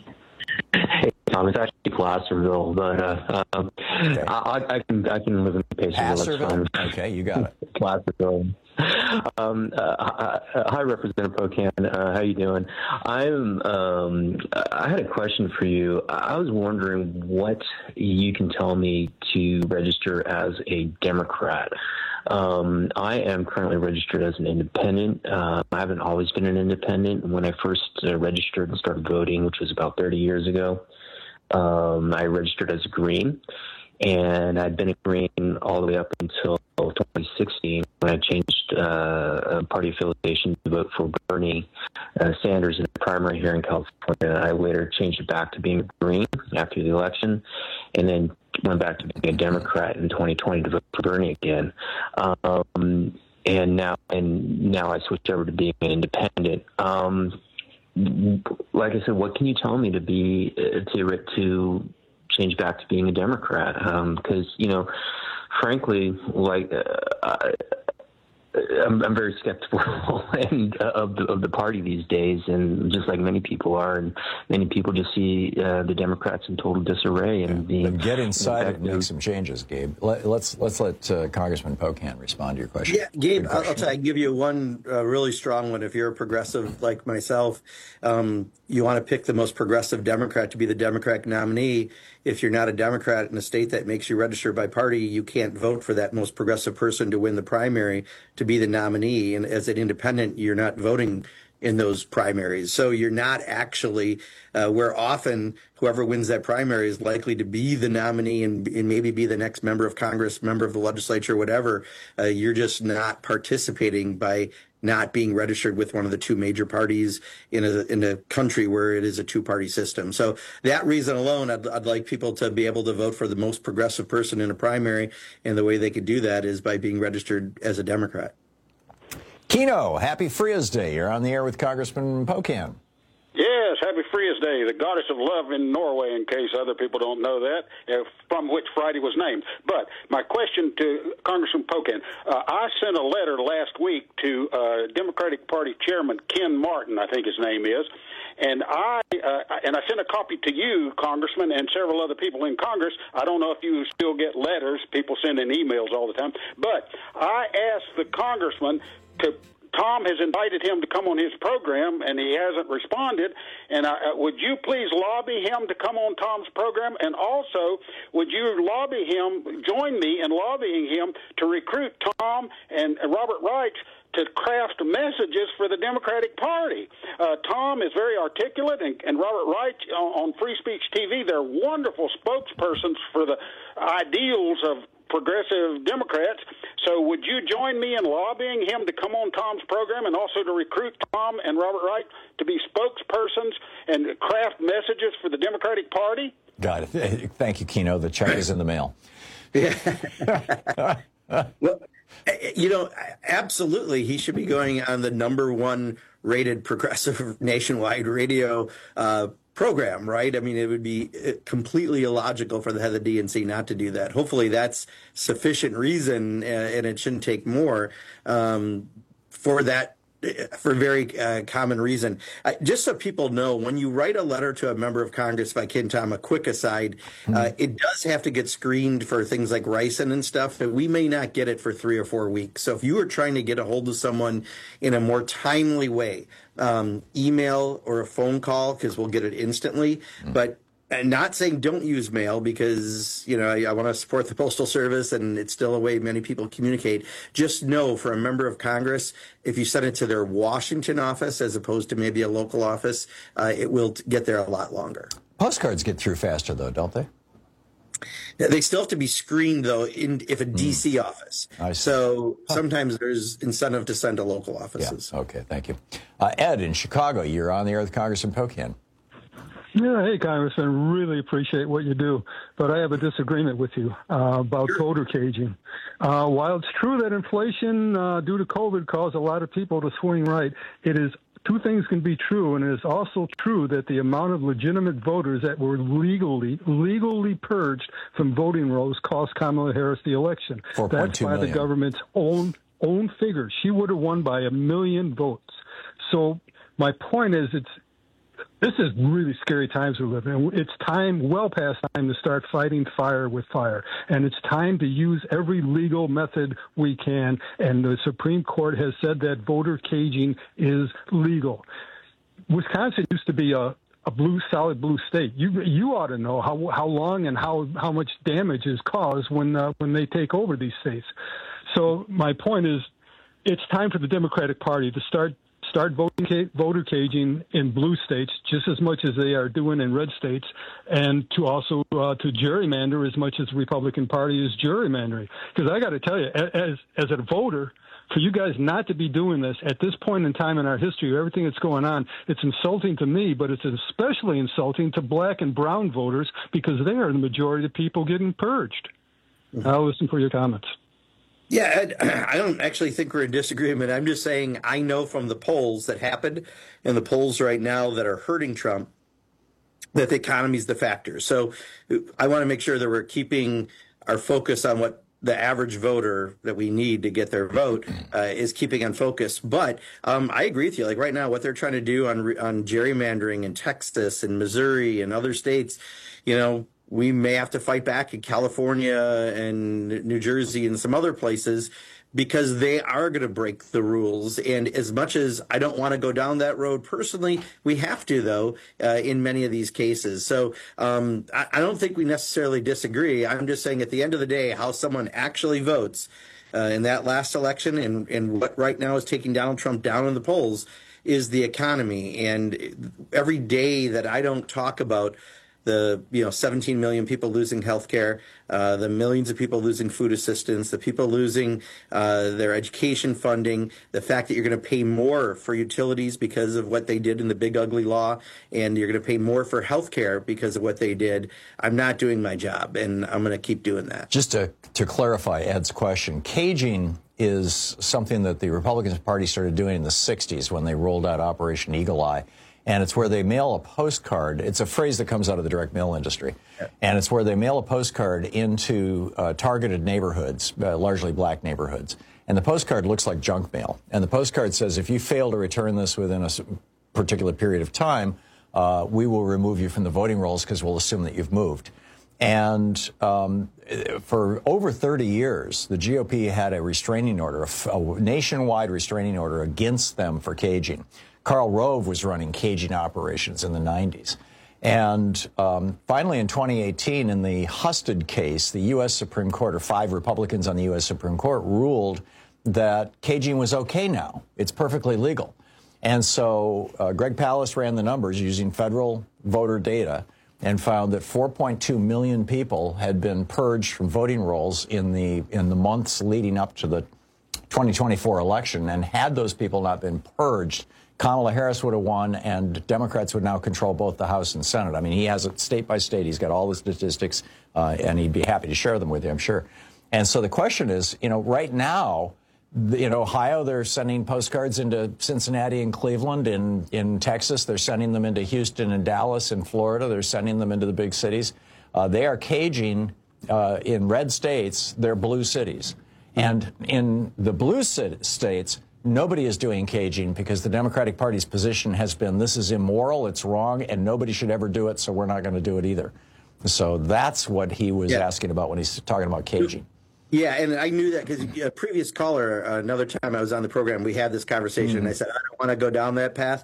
Hey, Tom, it's actually Placerville, but uh, um, okay. I, I can I can live in Pacerville. Okay, you got it. Placerville. Um, uh, hi, Representative Pocan. Uh, how you doing? I'm. Um, I had a question for you. I was wondering what you can tell me to register as a Democrat. Um, I am currently registered as an independent. Uh, I haven't always been an independent. When I first uh, registered and started voting, which was about thirty years ago, um, I registered as a Green. And I'd been a Green all the way up until twenty sixteen when I changed uh, party affiliation to vote for Bernie uh, Sanders in the primary here in California. I later changed it back to being a Green after the election, and then went back to being a Democrat in twenty twenty to vote for Bernie again. Um, and now, and now I switched over to being an independent. Um, like I said, what can you tell me to be uh, to to change back to being a Democrat? Because, um, you know, frankly, like, uh, I, I'm, I'm very skeptical and, uh, of, the, of the party these days, and just like many people are, and many people just see uh, the Democrats in total disarray. And being, but get inside and make some changes, Gabe. Let, let's let's let uh, Congressman Pocan respond to your question. Yeah, Gabe, I'll, I'll tell you, I can give you one uh, really strong one. If you're a progressive like myself, um, you want to pick the most progressive Democrat to be the Democratic nominee. If you're not a Democrat in a state that makes you register by party, you can't vote for that most progressive person to win the primary to be the nominee. And as an independent, you're not voting in those primaries. So you're not actually, uh, where often whoever wins that primary is likely to be the nominee and, and maybe be the next member of Congress, member of the legislature, whatever. Uh, you're just not participating by not being registered with one of the two major parties in a in a country where it is a two-party system. So that reason alone, I'd, I'd like people to be able to vote for the most progressive person in a primary, and the way they could do that is by being registered as a Democrat. Keno, happy Frias Day. You're on the air with Congressman Pocan. Yes, happy Frias Day, the goddess of love in Norway, in case other people don't know that, uh, from which Friday was named. But my question to Congressman Pocan, uh, I sent a letter last week to uh, Democratic Party Chairman Ken Martin, I think his name is, and I uh, and I sent a copy to you, Congressman, and several other people in Congress. I don't know if you still get letters. People send in emails all the time. But I asked the congressman to Tom has invited him to come on his program, and he hasn't responded. And I, uh, would you please lobby him to come on Tom's program? And also, would you lobby him, join me in lobbying him to recruit Tom and Robert Reich to craft messages for the Democratic Party? Uh, Tom is very articulate, and, and Robert Reich on, on Free Speech T V, they're wonderful spokespersons for the ideals of progressive Democrats. So would you join me in lobbying him to come on Tom's program, and also to recruit Tom and Robert Wright to be spokespersons and craft messages for the Democratic Party? Got it. Thank you, Keno. The check is in the mail. Yeah. Well, you know, absolutely, he should be going on the number one rated progressive nationwide radio uh program, right? I mean, it would be completely illogical for the head of the D N C not to do that. Hopefully that's sufficient reason, uh, and it shouldn't take more um, for that, for a very uh, common reason. Uh, just so people know, when you write a letter to a member of Congress, by Ken Tom, a quick aside, uh, it does have to get screened for things like ricin and stuff, but we may not get it for three or four weeks. So if you are trying to get a hold of someone in a more timely way, um, email or a phone call, because we'll get it instantly, mm. but and not saying don't use mail, because, you know, I, I want to support the Postal Service, and it's still a way many people communicate. Just know, for a member of Congress, if you send it to their Washington office as opposed to maybe a local office, uh, it will t- get there a lot longer. Postcards get through faster, though, don't they? They still have to be screened, though, in if a D C mm. office. So sometimes there's incentive to send to local offices. Yeah. Okay, thank you. Uh, Ed, in Chicago, you're on the air with Congressman Pocan. Yeah, hey, Congressman, really appreciate what you do, but I have a disagreement with you uh, about sure. voter caging. Uh, while it's true that inflation uh, due to COVID caused a lot of people to swing right, it is two things can be true, and it is also true that the amount of legitimate voters that were legally legally purged from voting rolls cost Kamala Harris the election. That's by million. the government's own own figures. She would have won by a million votes. So my point is, it's this is really scary times we live in. It's time, well past time, to start fighting fire with fire. And it's time to use every legal method we can. And the Supreme Court has said that voter caging is legal. Wisconsin used to be a, a blue, solid blue state. You you ought to know how how long and how, how much damage is caused when uh, when they take over these states. So my point is, it's time for the Democratic Party to start Start voting, voter caging in blue states just as much as they are doing in red states, and to also uh, to gerrymander as much as the Republican Party is gerrymandering. Because I got to tell you, as as a voter, for you guys not to be doing this at this point in time in our history, everything that's going on, it's insulting to me, but it's especially insulting to black and brown voters because they are the majority of people getting purged. Mm-hmm. I'll listen for your comments. Yeah, Ed, I don't actually think we're in disagreement. I'm just saying I know from the polls that happened and the polls right now that are hurting Trump that the economy is the factor. So I want to make sure that we're keeping our focus on what the average voter that we need to get their vote uh, is keeping on focus. But um, I agree with you. Like right now, what they're trying to do on on gerrymandering in Texas and Missouri and other states, you know, we may have to fight back in California and New Jersey and some other places because they are going to break the rules. And as much as I don't want to go down that road personally, we have to, though, uh, in many of these cases. So um, I, I don't think we necessarily disagree. I'm just saying at the end of the day, how someone actually votes uh, in that last election and, and what right now is taking Donald Trump down in the polls is the economy. And every day that I don't talk about the you know seventeen million people losing health care, uh, the millions of people losing food assistance, the people losing uh, their education funding, the fact that you're going to pay more for utilities because of what they did in the big ugly law, and you're going to pay more for health care because of what they did. I'm not doing my job, and I'm going to keep doing that. Just to, to clarify Ed's question, caging is something that the Republican Party started doing in the sixties when they rolled out Operation Eagle Eye. And it's where they mail a postcard. It's a phrase that comes out of the direct mail industry. Yeah. And it's where they mail a postcard into uh, targeted neighborhoods, uh, largely black neighborhoods. And the postcard looks like junk mail. And the postcard says, if you fail to return this within a particular period of time, uh, we will remove you from the voting rolls because we'll assume that you've moved. And um, for over thirty years, the G O P had a restraining order, a, a nationwide restraining order against them for caging. Karl Rove was running caging operations in the nineties. And um, finally, in twenty eighteen, in the Husted case, the U S Supreme Court, or five Republicans on the U S Supreme Court, ruled that caging was okay now. It's perfectly legal. And so uh, Greg Palast ran the numbers using federal voter data and found that four point two million people had been purged from voting rolls in the in the months leading up to the twenty twenty-four election. And had those people not been purged, Kamala Harris would have won, and Democrats would now control both the House and Senate. I mean, he has it state by state. He's got all the statistics, uh, and he'd be happy to share them with you, I'm sure. And so the question is, you know, right now, in Ohio, they're sending postcards into Cincinnati and Cleveland. In, in Texas, they're sending them into Houston and Dallas. In Florida, they're sending them into the big cities. Uh, they are caging uh, in red states, they're blue cities. And in the blue states, nobody is doing caging because the Democratic Party's position has been this is immoral, it's wrong, and nobody should ever do it, so we're not going to do it either. So that's what he was yeah. asking about when he's talking about caging. Yeah, and I knew that because a previous caller, uh, another time I was on the program, we had this conversation, mm-hmm. and I said, I don't want to go down that path.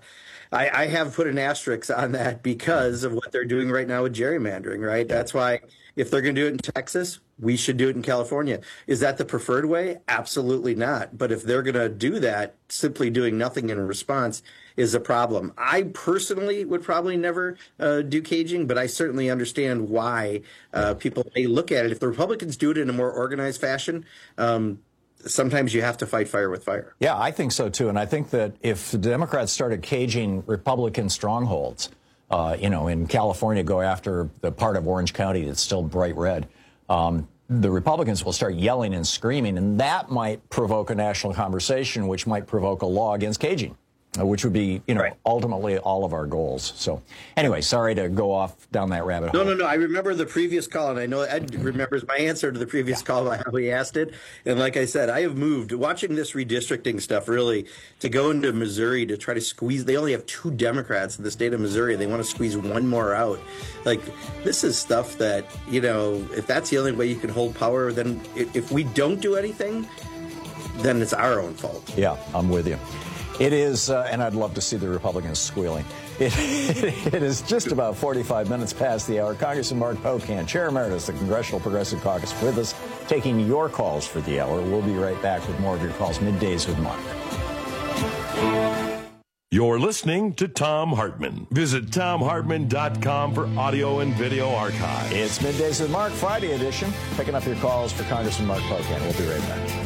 I, I have put an asterisk on that because of what they're doing right now with gerrymandering, right? That's why if they're going to do it in Texas, we should do it in California. Is that the preferred way? Absolutely not. But if they're going to do that, simply doing nothing in response is a problem. I personally would probably never uh, do caging, but I certainly understand why uh, people may look at it. If the Republicans do it in a more organized fashion, um, sometimes you have to fight fire with fire. Yeah, I think so, too. And I think that if the Democrats started caging Republican strongholds, uh, you know, in California, go after the part of Orange County that's still bright red, um, the Republicans will start yelling and screaming, and that might provoke a national conversation, which might provoke a law against caging, uh, which would be, you know, right. ultimately all of our goals. So anyway, sorry to go off down that rabbit hole. No, no, no. I remember the previous call, and I know Ed remembers my answer to the previous yeah. call, how he asked it. And like I said, I have moved, watching this redistricting stuff, really, to go into Missouri to try to squeeze. They only have two Democrats in the state of Missouri. They want to squeeze one more out. Like, this is stuff that, you know, if that's the only way you can hold power, then if we don't do anything, then it's our own fault. Yeah, I'm with you. It is, uh, and I'd love to see the Republicans squealing. It, it, it is just about forty-five minutes past the hour. Congressman Mark Pocan, Chair Emeritus of the Congressional Progressive Caucus, with us, taking your calls for the hour. We'll be right back with more of your calls, Middays with Mark. You're listening to Thom Hartmann. Visit Thom Hartmann dot com for audio and video archive. It's Middays with Mark, Friday edition. Picking up your calls for Congressman Mark Pocan. We'll be right back.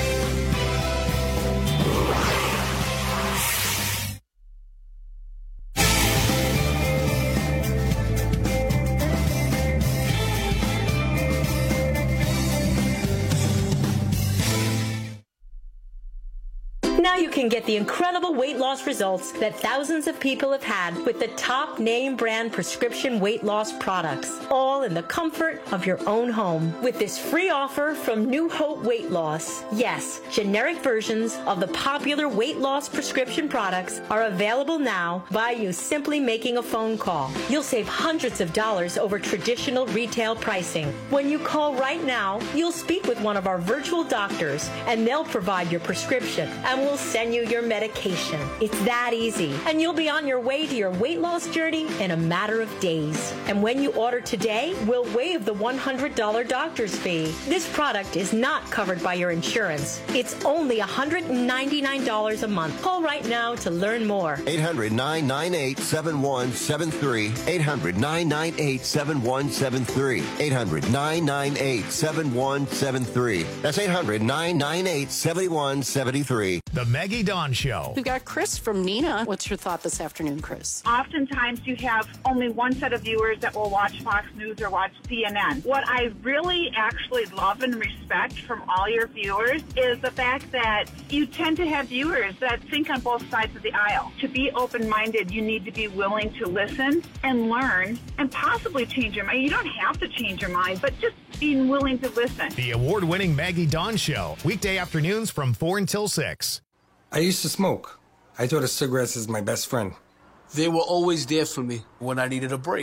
Now you can get the incredible weight loss results that thousands of people have had with the top name brand prescription weight loss products, all in the comfort of your own home. With this free offer from New Hope Weight Loss, yes, generic versions of the popular weight loss prescription products are available now by you simply making a phone call. You'll save hundreds of dollars over traditional retail pricing. When you call right now, you'll speak with one of our virtual doctors, and they'll provide your prescription and will send you your medication. It's that easy, and you'll be on your way to your weight loss journey in a matter of days. And when you order today, we'll waive the one hundred dollars doctor's fee. This product is not covered by your insurance. It's only one hundred ninety-nine dollars a month. Call right now to learn more. eight hundred, nine nine eight, seven one seven three. eight hundred, nine nine eight, seven one seven three. eight hundred, nine nine eight, seven one seven three. That's eight hundred, nine nine eight, seven one seven three. The Maggie Dawn Show. We've got Chris from Neenah. What's your thought this afternoon, Chris? Oftentimes you have only one set of viewers that will watch Fox News or watch C N N. What I really actually love and respect from all your viewers is the fact that you tend to have viewers that think on both sides of the aisle. To be open-minded, you need to be willing to listen and learn and possibly change your mind. You don't have to change your mind, but just being willing to listen. The award-winning Maggie Dawn Show, weekday afternoons from four until six. I used to smoke. I thought of cigarettes as my best friend. They were always there for me when I needed a break.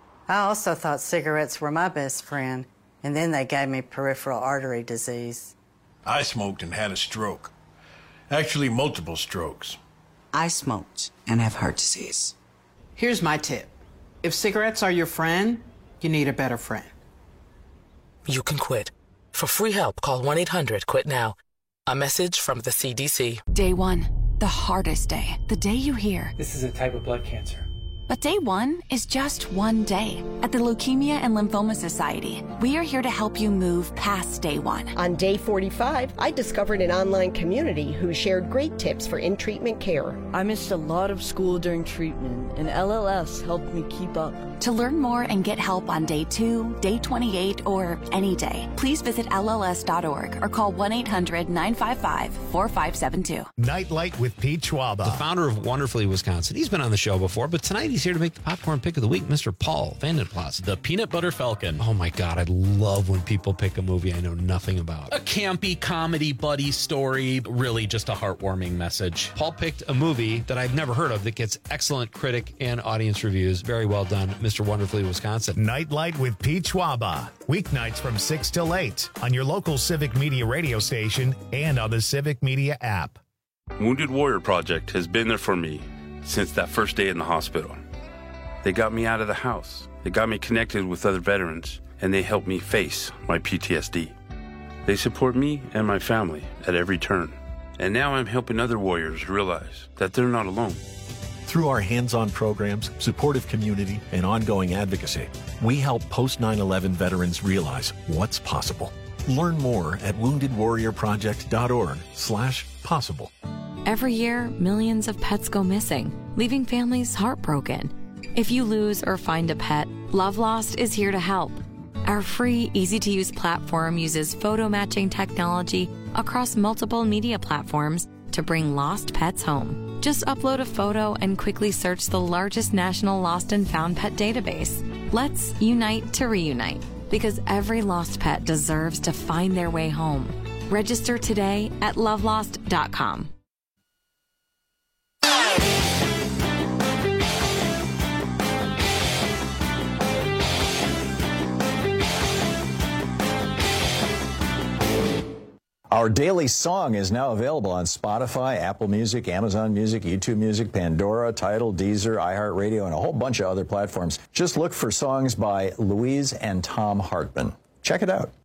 I also thought cigarettes were my best friend, and then they gave me peripheral artery disease. I smoked and had a stroke. Actually, multiple strokes. I smoked and have heart disease. Here's my tip. If cigarettes are your friend, you need a better friend. You can quit. For free help, call one eight hundred quit now. A message from the C D C. Day one, the hardest day. The day you hear, this is a type of blood cancer. But day one is just one day. At the Leukemia and Lymphoma Society, we are here to help you move past day one. On day forty-five, I discovered an online community who shared great tips for in-treatment care. I missed a lot of school during treatment, and L L S helped me keep up. To learn more and get help on day two, day twenty-eight, or any day, please visit L L S dot org or call one eight hundred nine five five four five seven two. Nightlight with Pete Schwaba, the founder of Wonderfully Wisconsin. He's been on the show before, but tonight he's here to make the popcorn pick of the week, Mister Paul Vandenplas. The Peanut Butter Falcon. Oh my God, I love when people pick a movie I know nothing about. A campy comedy buddy story, really just a heartwarming message. Paul picked a movie that I've never heard of that gets excellent critic and audience reviews. Very well done, Mister Wonderfully Wisconsin. Nightlight with Pete Schwaba. Weeknights from six till eight on your local Civic Media radio station and on the Civic Media app. Wounded Warrior Project has been there for me. since that first day in the hospital. They got me out of the house. They got me connected with other veterans, and they helped me face my P T S D. They support me and my family at every turn. And now I'm helping other warriors realize that they're not alone. Through our hands-on programs, supportive community, and ongoing advocacy, we help post nine eleven veterans realize what's possible. Learn more at woundedwarriorproject.org slash possible. Every year, millions of pets go missing, leaving families heartbroken. If you lose or find a pet, Love Lost is here to help. Our free, easy-to-use platform uses photo matching technology across multiple media platforms to bring lost pets home. Just upload a photo and quickly search the largest national lost and found pet database. Let's unite to reunite, because every lost pet deserves to find their way home. Register today at love lost dot com. Our daily song is now available on Spotify, Apple Music, Amazon Music, YouTube Music, Pandora, Tidal, Deezer, iHeartRadio, and a whole bunch of other platforms. Just look for songs by Louise and Tom Hartman. Check it out.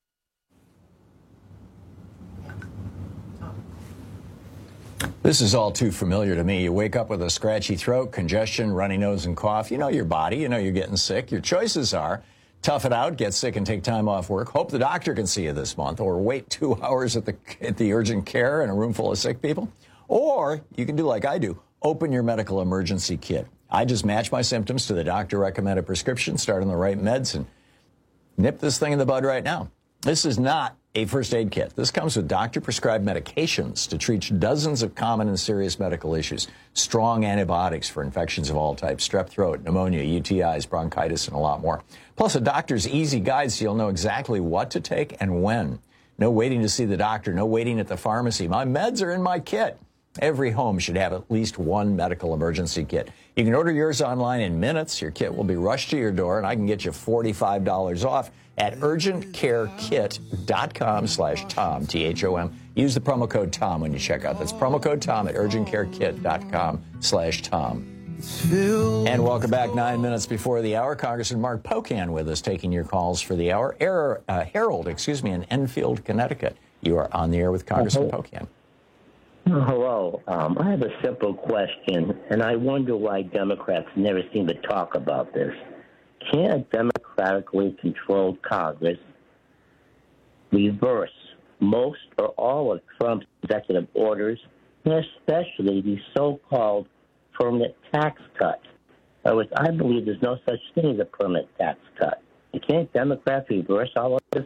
This is all too familiar to me. You wake up with a scratchy throat, congestion, runny nose, and cough. You know your body. You know you're getting sick. Your choices are tough it out, get sick, and take time off work. Hope the doctor can see you this month, or wait two hours at the at the urgent care in a room full of sick people. Or you can do like I do, open your medical emergency kit. I just match my symptoms to the doctor-recommended prescription, start on the right meds, and nip this thing in the bud right now. This is not a first aid kit. This comes with doctor-prescribed medications to treat dozens of common and serious medical issues. Strong antibiotics for infections of all types, strep throat, pneumonia, U T Is, bronchitis, and a lot more. Plus a doctor's easy guide so you'll know exactly what to take and when. No waiting to see the doctor, no waiting at the pharmacy. My meds are in my kit. Every home should have at least one medical emergency kit. You can order yours online in minutes. Your kit will be rushed to your door, and I can get you forty-five dollars off at urgentcarekit.com slash Tom, T H O M. Use the promo code Tom when you check out. That's promo code Tom at urgentcarekit.com slash Tom. And welcome back. Nine minutes before the hour, Congressman Mark Pocan with us, taking your calls for the hour. Air, uh, Harold, excuse me, in Enfield, Connecticut. You are on the air with Congressman uh-huh. Pocan. Hello. Um, I have a simple question, and I wonder why Democrats never seem to talk about this. Can a democratically controlled Congress reverse most or all of Trump's executive orders, and especially the so-called permanent tax cut? In other words, I believe there's no such thing as a permanent tax cut. Can't Democrats reverse all of this?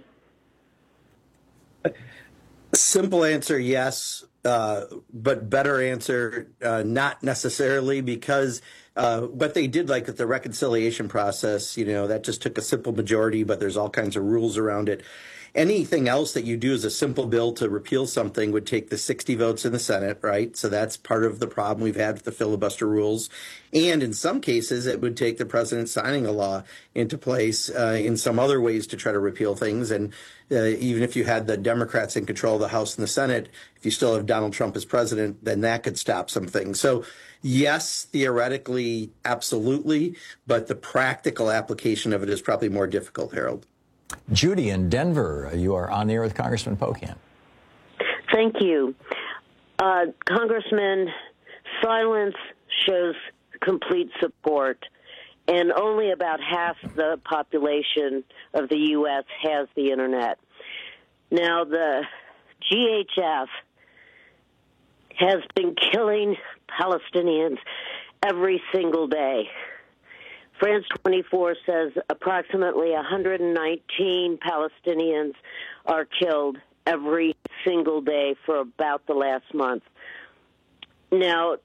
Simple answer, yes. Uh, but better answer, uh, not necessarily, because uh, what they did, like with the reconciliation process, you know, that just took a simple majority, but there's all kinds of rules around it. Anything else that you do as a simple bill to repeal something would take the sixty votes in the Senate, right? So that's part of the problem we've had with the filibuster rules. And in some cases, it would take the president signing a law into place uh, in some other ways to try to repeal things. And uh, even if you had the Democrats in control of the House and the Senate, if you still have Donald Trump as president, then that could stop some things. So yes, theoretically, absolutely, but the practical application of it is probably more difficult, Harold. Judy in Denver, you are on the air with Congressman Pocan. Thank you. Uh, Congressman, silence shows complete support, and only about half the population of the U S has the Internet. Now, the G H F has been killing Palestinians every single day. France twenty-four says approximately one hundred nineteen Palestinians are killed every single day for about the last month. Now,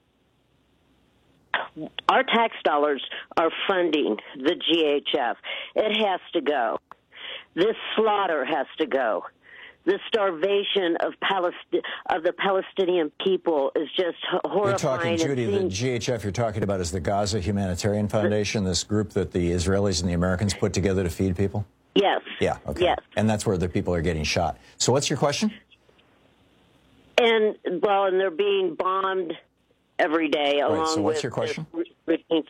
our tax dollars are funding the G H F. It has to go. This slaughter has to go. The starvation of Palest- of the Palestinian people is just horrifying. You're talking, Judy, the G H F you're talking about is the Gaza Humanitarian Foundation, this group that the Israelis and the Americans put together to feed people? Yes. Yeah, okay. Yes. And that's where the people are getting shot. So what's your question? And, well, and they're being bombed every day. Right, along so what's with your question? The,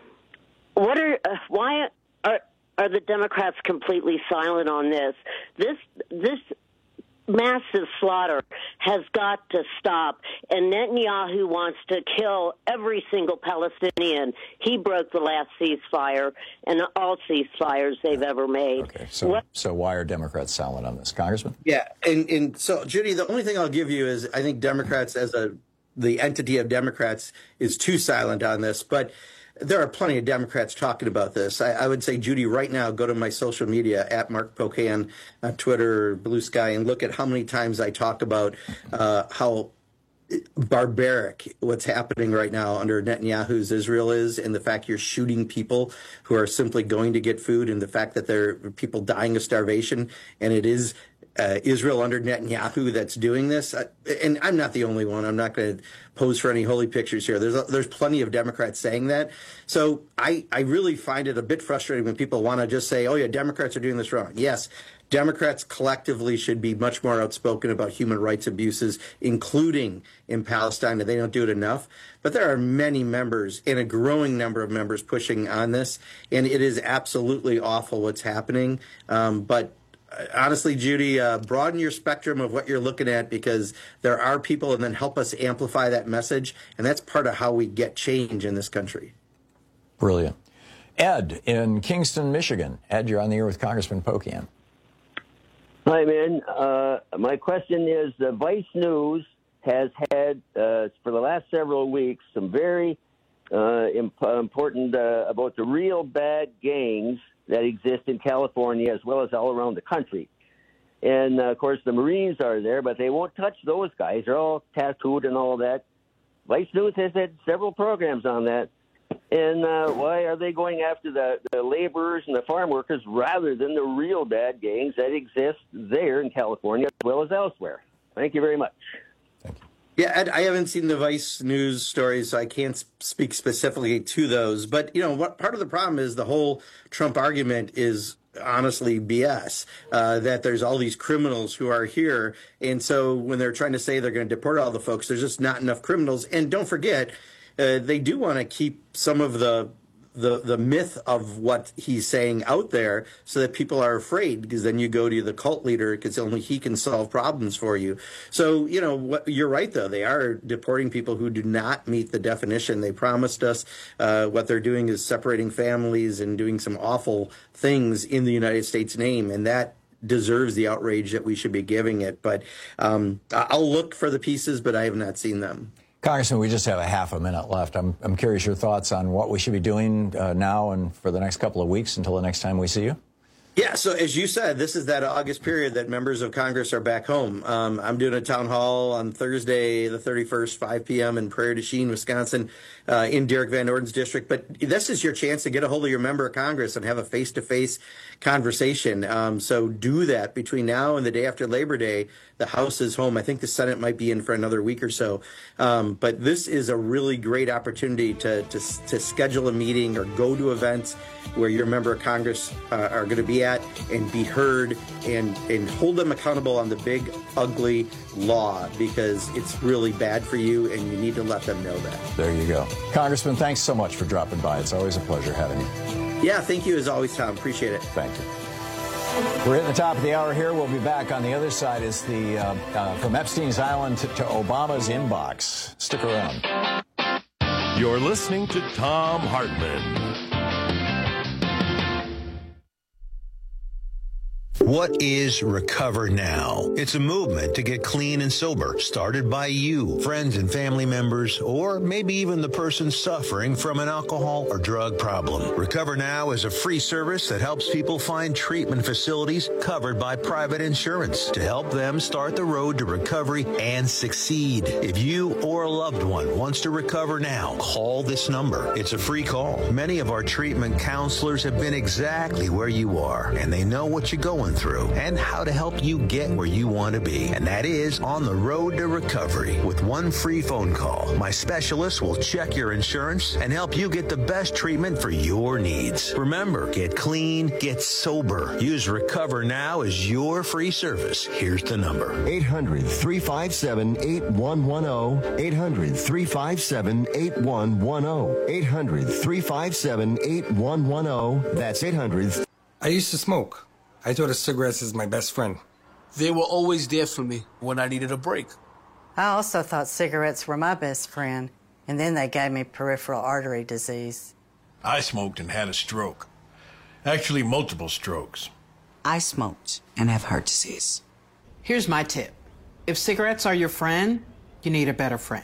what are uh, why are are the Democrats completely silent on this? This this. massive slaughter has got to stop, and Netanyahu wants to kill every single Palestinian. He broke the last ceasefire and all ceasefires they've ever made. Okay, so, what? so why are Democrats silent on this, Congressman? Yeah, and, and so, Judy, the only thing I'll give you is I think Democrats as a the entity of Democrats is too silent on this, but there are plenty of Democrats talking about this. I, I would say, Judy, right now, go to my social media, at Mark Pocan on Twitter, Blue Sky, and look at how many times I talk about uh, how barbaric what's happening right now under Netanyahu's Israel is, and the fact you're shooting people who are simply going to get food, and the fact that there are people dying of starvation, and it is Uh, Israel under Netanyahu that's doing this. Uh, and I'm not the only one. I'm not going to pose for any holy pictures here. There's a, there's plenty of Democrats saying that. So I, I really find it a bit frustrating when people want to just say, oh, yeah, Democrats are doing this wrong. Yes, Democrats collectively should be much more outspoken about human rights abuses, including in Palestine, and they don't do it enough. But there are many members, and a growing number of members, pushing on this, and it is absolutely awful what's happening. Um, but honestly, Judy, uh, broaden your spectrum of what you're looking at, because there are people, and then help us amplify that message. And that's part of how we get change in this country. Brilliant. Ed in Kingston, Michigan. Ed, you're on the air with Congressman Pocan. Hi, man. Uh, my question is, uh, Vice News has had, uh, for the last several weeks, some very uh, imp- important uh, about the real bad gangs that exist in California as well as all around the country. And, uh, of course, the Marines are there, but they won't touch those guys. They're all tattooed and all that. Vice News has had several programs on that. And uh, why are they going after the, the laborers and the farm workers rather than the real bad gangs that exist there in California as well as elsewhere? Thank you very much. Yeah, Ed, I haven't seen the Vice News stories, so I can't speak specifically to those. But, you know, what part of the problem is the whole Trump argument is honestly B S, uh, that there's all these criminals who are here. And so when they're trying to say they're going to deport all the folks, there's just not enough criminals. And don't forget, uh, they do want to keep some of the the the myth of what he's saying out there so that people are afraid, because then you go to the cult leader because only he can solve problems for you. So, you know, what, you're right, though. They are deporting people who do not meet the definition. They promised us uh, what they're doing is separating families and doing some awful things in the United States name. And that deserves the outrage that we should be giving it. But um, I'll look for the pieces, but I have not seen them. Congressman, we just have a half a minute left. I'm, I'm curious your thoughts on what we should be doing uh, now and for the next couple of weeks until the next time we see you. Yeah, so as you said, this is that August period that members of Congress are back home. Um, I'm doing a town hall on Thursday, the thirty-first, five p.m. in Prairie du Chien, Wisconsin, uh, in Derek Van Orden's district. But this is your chance to get a hold of your member of Congress and have a face-to-face conversation. Um, so do that between now and the day after Labor Day. The House is home. I think the Senate might be in for another week or so. Um, but this is a really great opportunity to, to, to schedule a meeting or go to events where your member of Congress uh, are going to be at and be heard, and, and hold them accountable on the big, ugly law, because it's really bad for you and you need to let them know that. There you go. Congressman, thanks so much for dropping by. It's always a pleasure having you. Yeah, thank you as always, Tom. Appreciate it. Thank you. We're at the top of the hour here. We'll be back on the other side. Is the uh, uh, from Epstein's Island to, to Obama's inbox. Stick around. You're listening to Thom Hartmann. What is Recover Now? It's a movement to get clean and sober, started by you, friends and family members, or maybe even the person suffering from an alcohol or drug problem. Recover Now is a free service that helps people find treatment facilities covered by private insurance to help them start the road to recovery and succeed. If you or a loved one wants to recover now, call this number. It's a free call. Many of our treatment counselors have been exactly where you are, and they know what you're going through. through and how to help you get where you want to be. And that is on the road to recovery. With one free phone call, my specialist will check your insurance and help you get the best treatment for your needs. Remember, get clean, get sober. Use Recover Now as your free service. Here's the number. eight hundred, three five seven, eight one one zero. eight hundred, three five seven, eight one one zero. eight hundred, three five seven, eight one one zero. That's eight hundred. I used to smoke. I thought of cigarettes as my best friend. They were always there for me when I needed a break. I also thought cigarettes were my best friend, and then they gave me peripheral artery disease. I smoked and had a stroke. Actually, multiple strokes. I smoked and have heart disease. Here's my tip. If cigarettes are your friend, you need a better friend.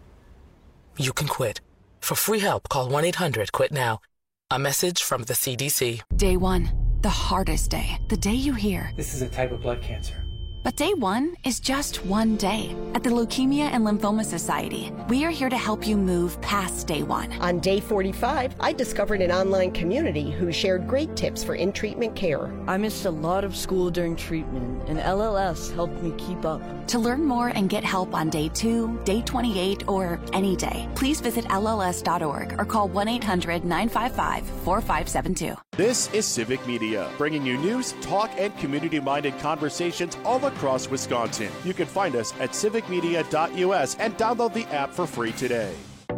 You can quit. For free help, call one eight hundred quit now. A message from the C D C. Day one, the hardest day, the day you hear. This is a type of blood cancer. But day one is just one day. At the Leukemia and Lymphoma Society, we are here to help you move past day one. On day forty-five, I discovered an online community who shared great tips for in-treatment care. I missed a lot of school during treatment, and L L S helped me keep up. To learn more and get help on day two, day twenty-eight, or any day, please visit L L S dot org or call one eight hundred, nine five five, four five seven two. This is Civic Media, bringing you news, talk, and community-minded conversations all across Wisconsin. You can find us at civic media dot U S and download the app for free today.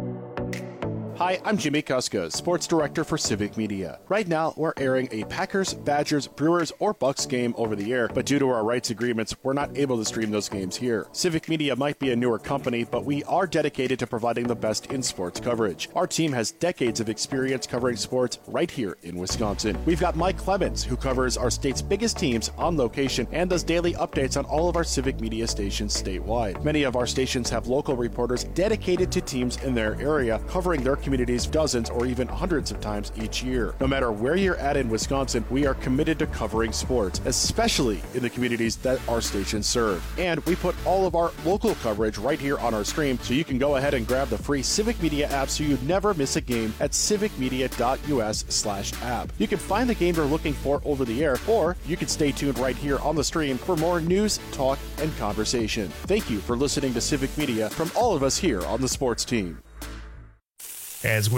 Hi, I'm Jimmy Kuska, Sports Director for Civic Media. Right now, we're airing a Packers, Badgers, Brewers, or Bucks game over the air, but due to our rights agreements, we're not able to stream those games here. Civic Media might be a newer company, but we are dedicated to providing the best in sports coverage. Our team has decades of experience covering sports right here in Wisconsin. We've got Mike Clemens, who covers our state's biggest teams on location and does daily updates on all of our Civic Media stations statewide. Many of our stations have local reporters dedicated to teams in their area, covering their communities dozens or even hundreds of times each year. No matter where you're at in Wisconsin, we are committed to covering sports, especially in the communities that our stations serve. And we put all of our local coverage right here on our stream, so you can go ahead and grab the free Civic Media app so you never miss a game at civic media dot U S slash app. You can find the game you're looking for over the air, or you can stay tuned right here on the stream for more news, talk, and conversation. Thank you for listening to Civic Media from all of us here on the sports team. As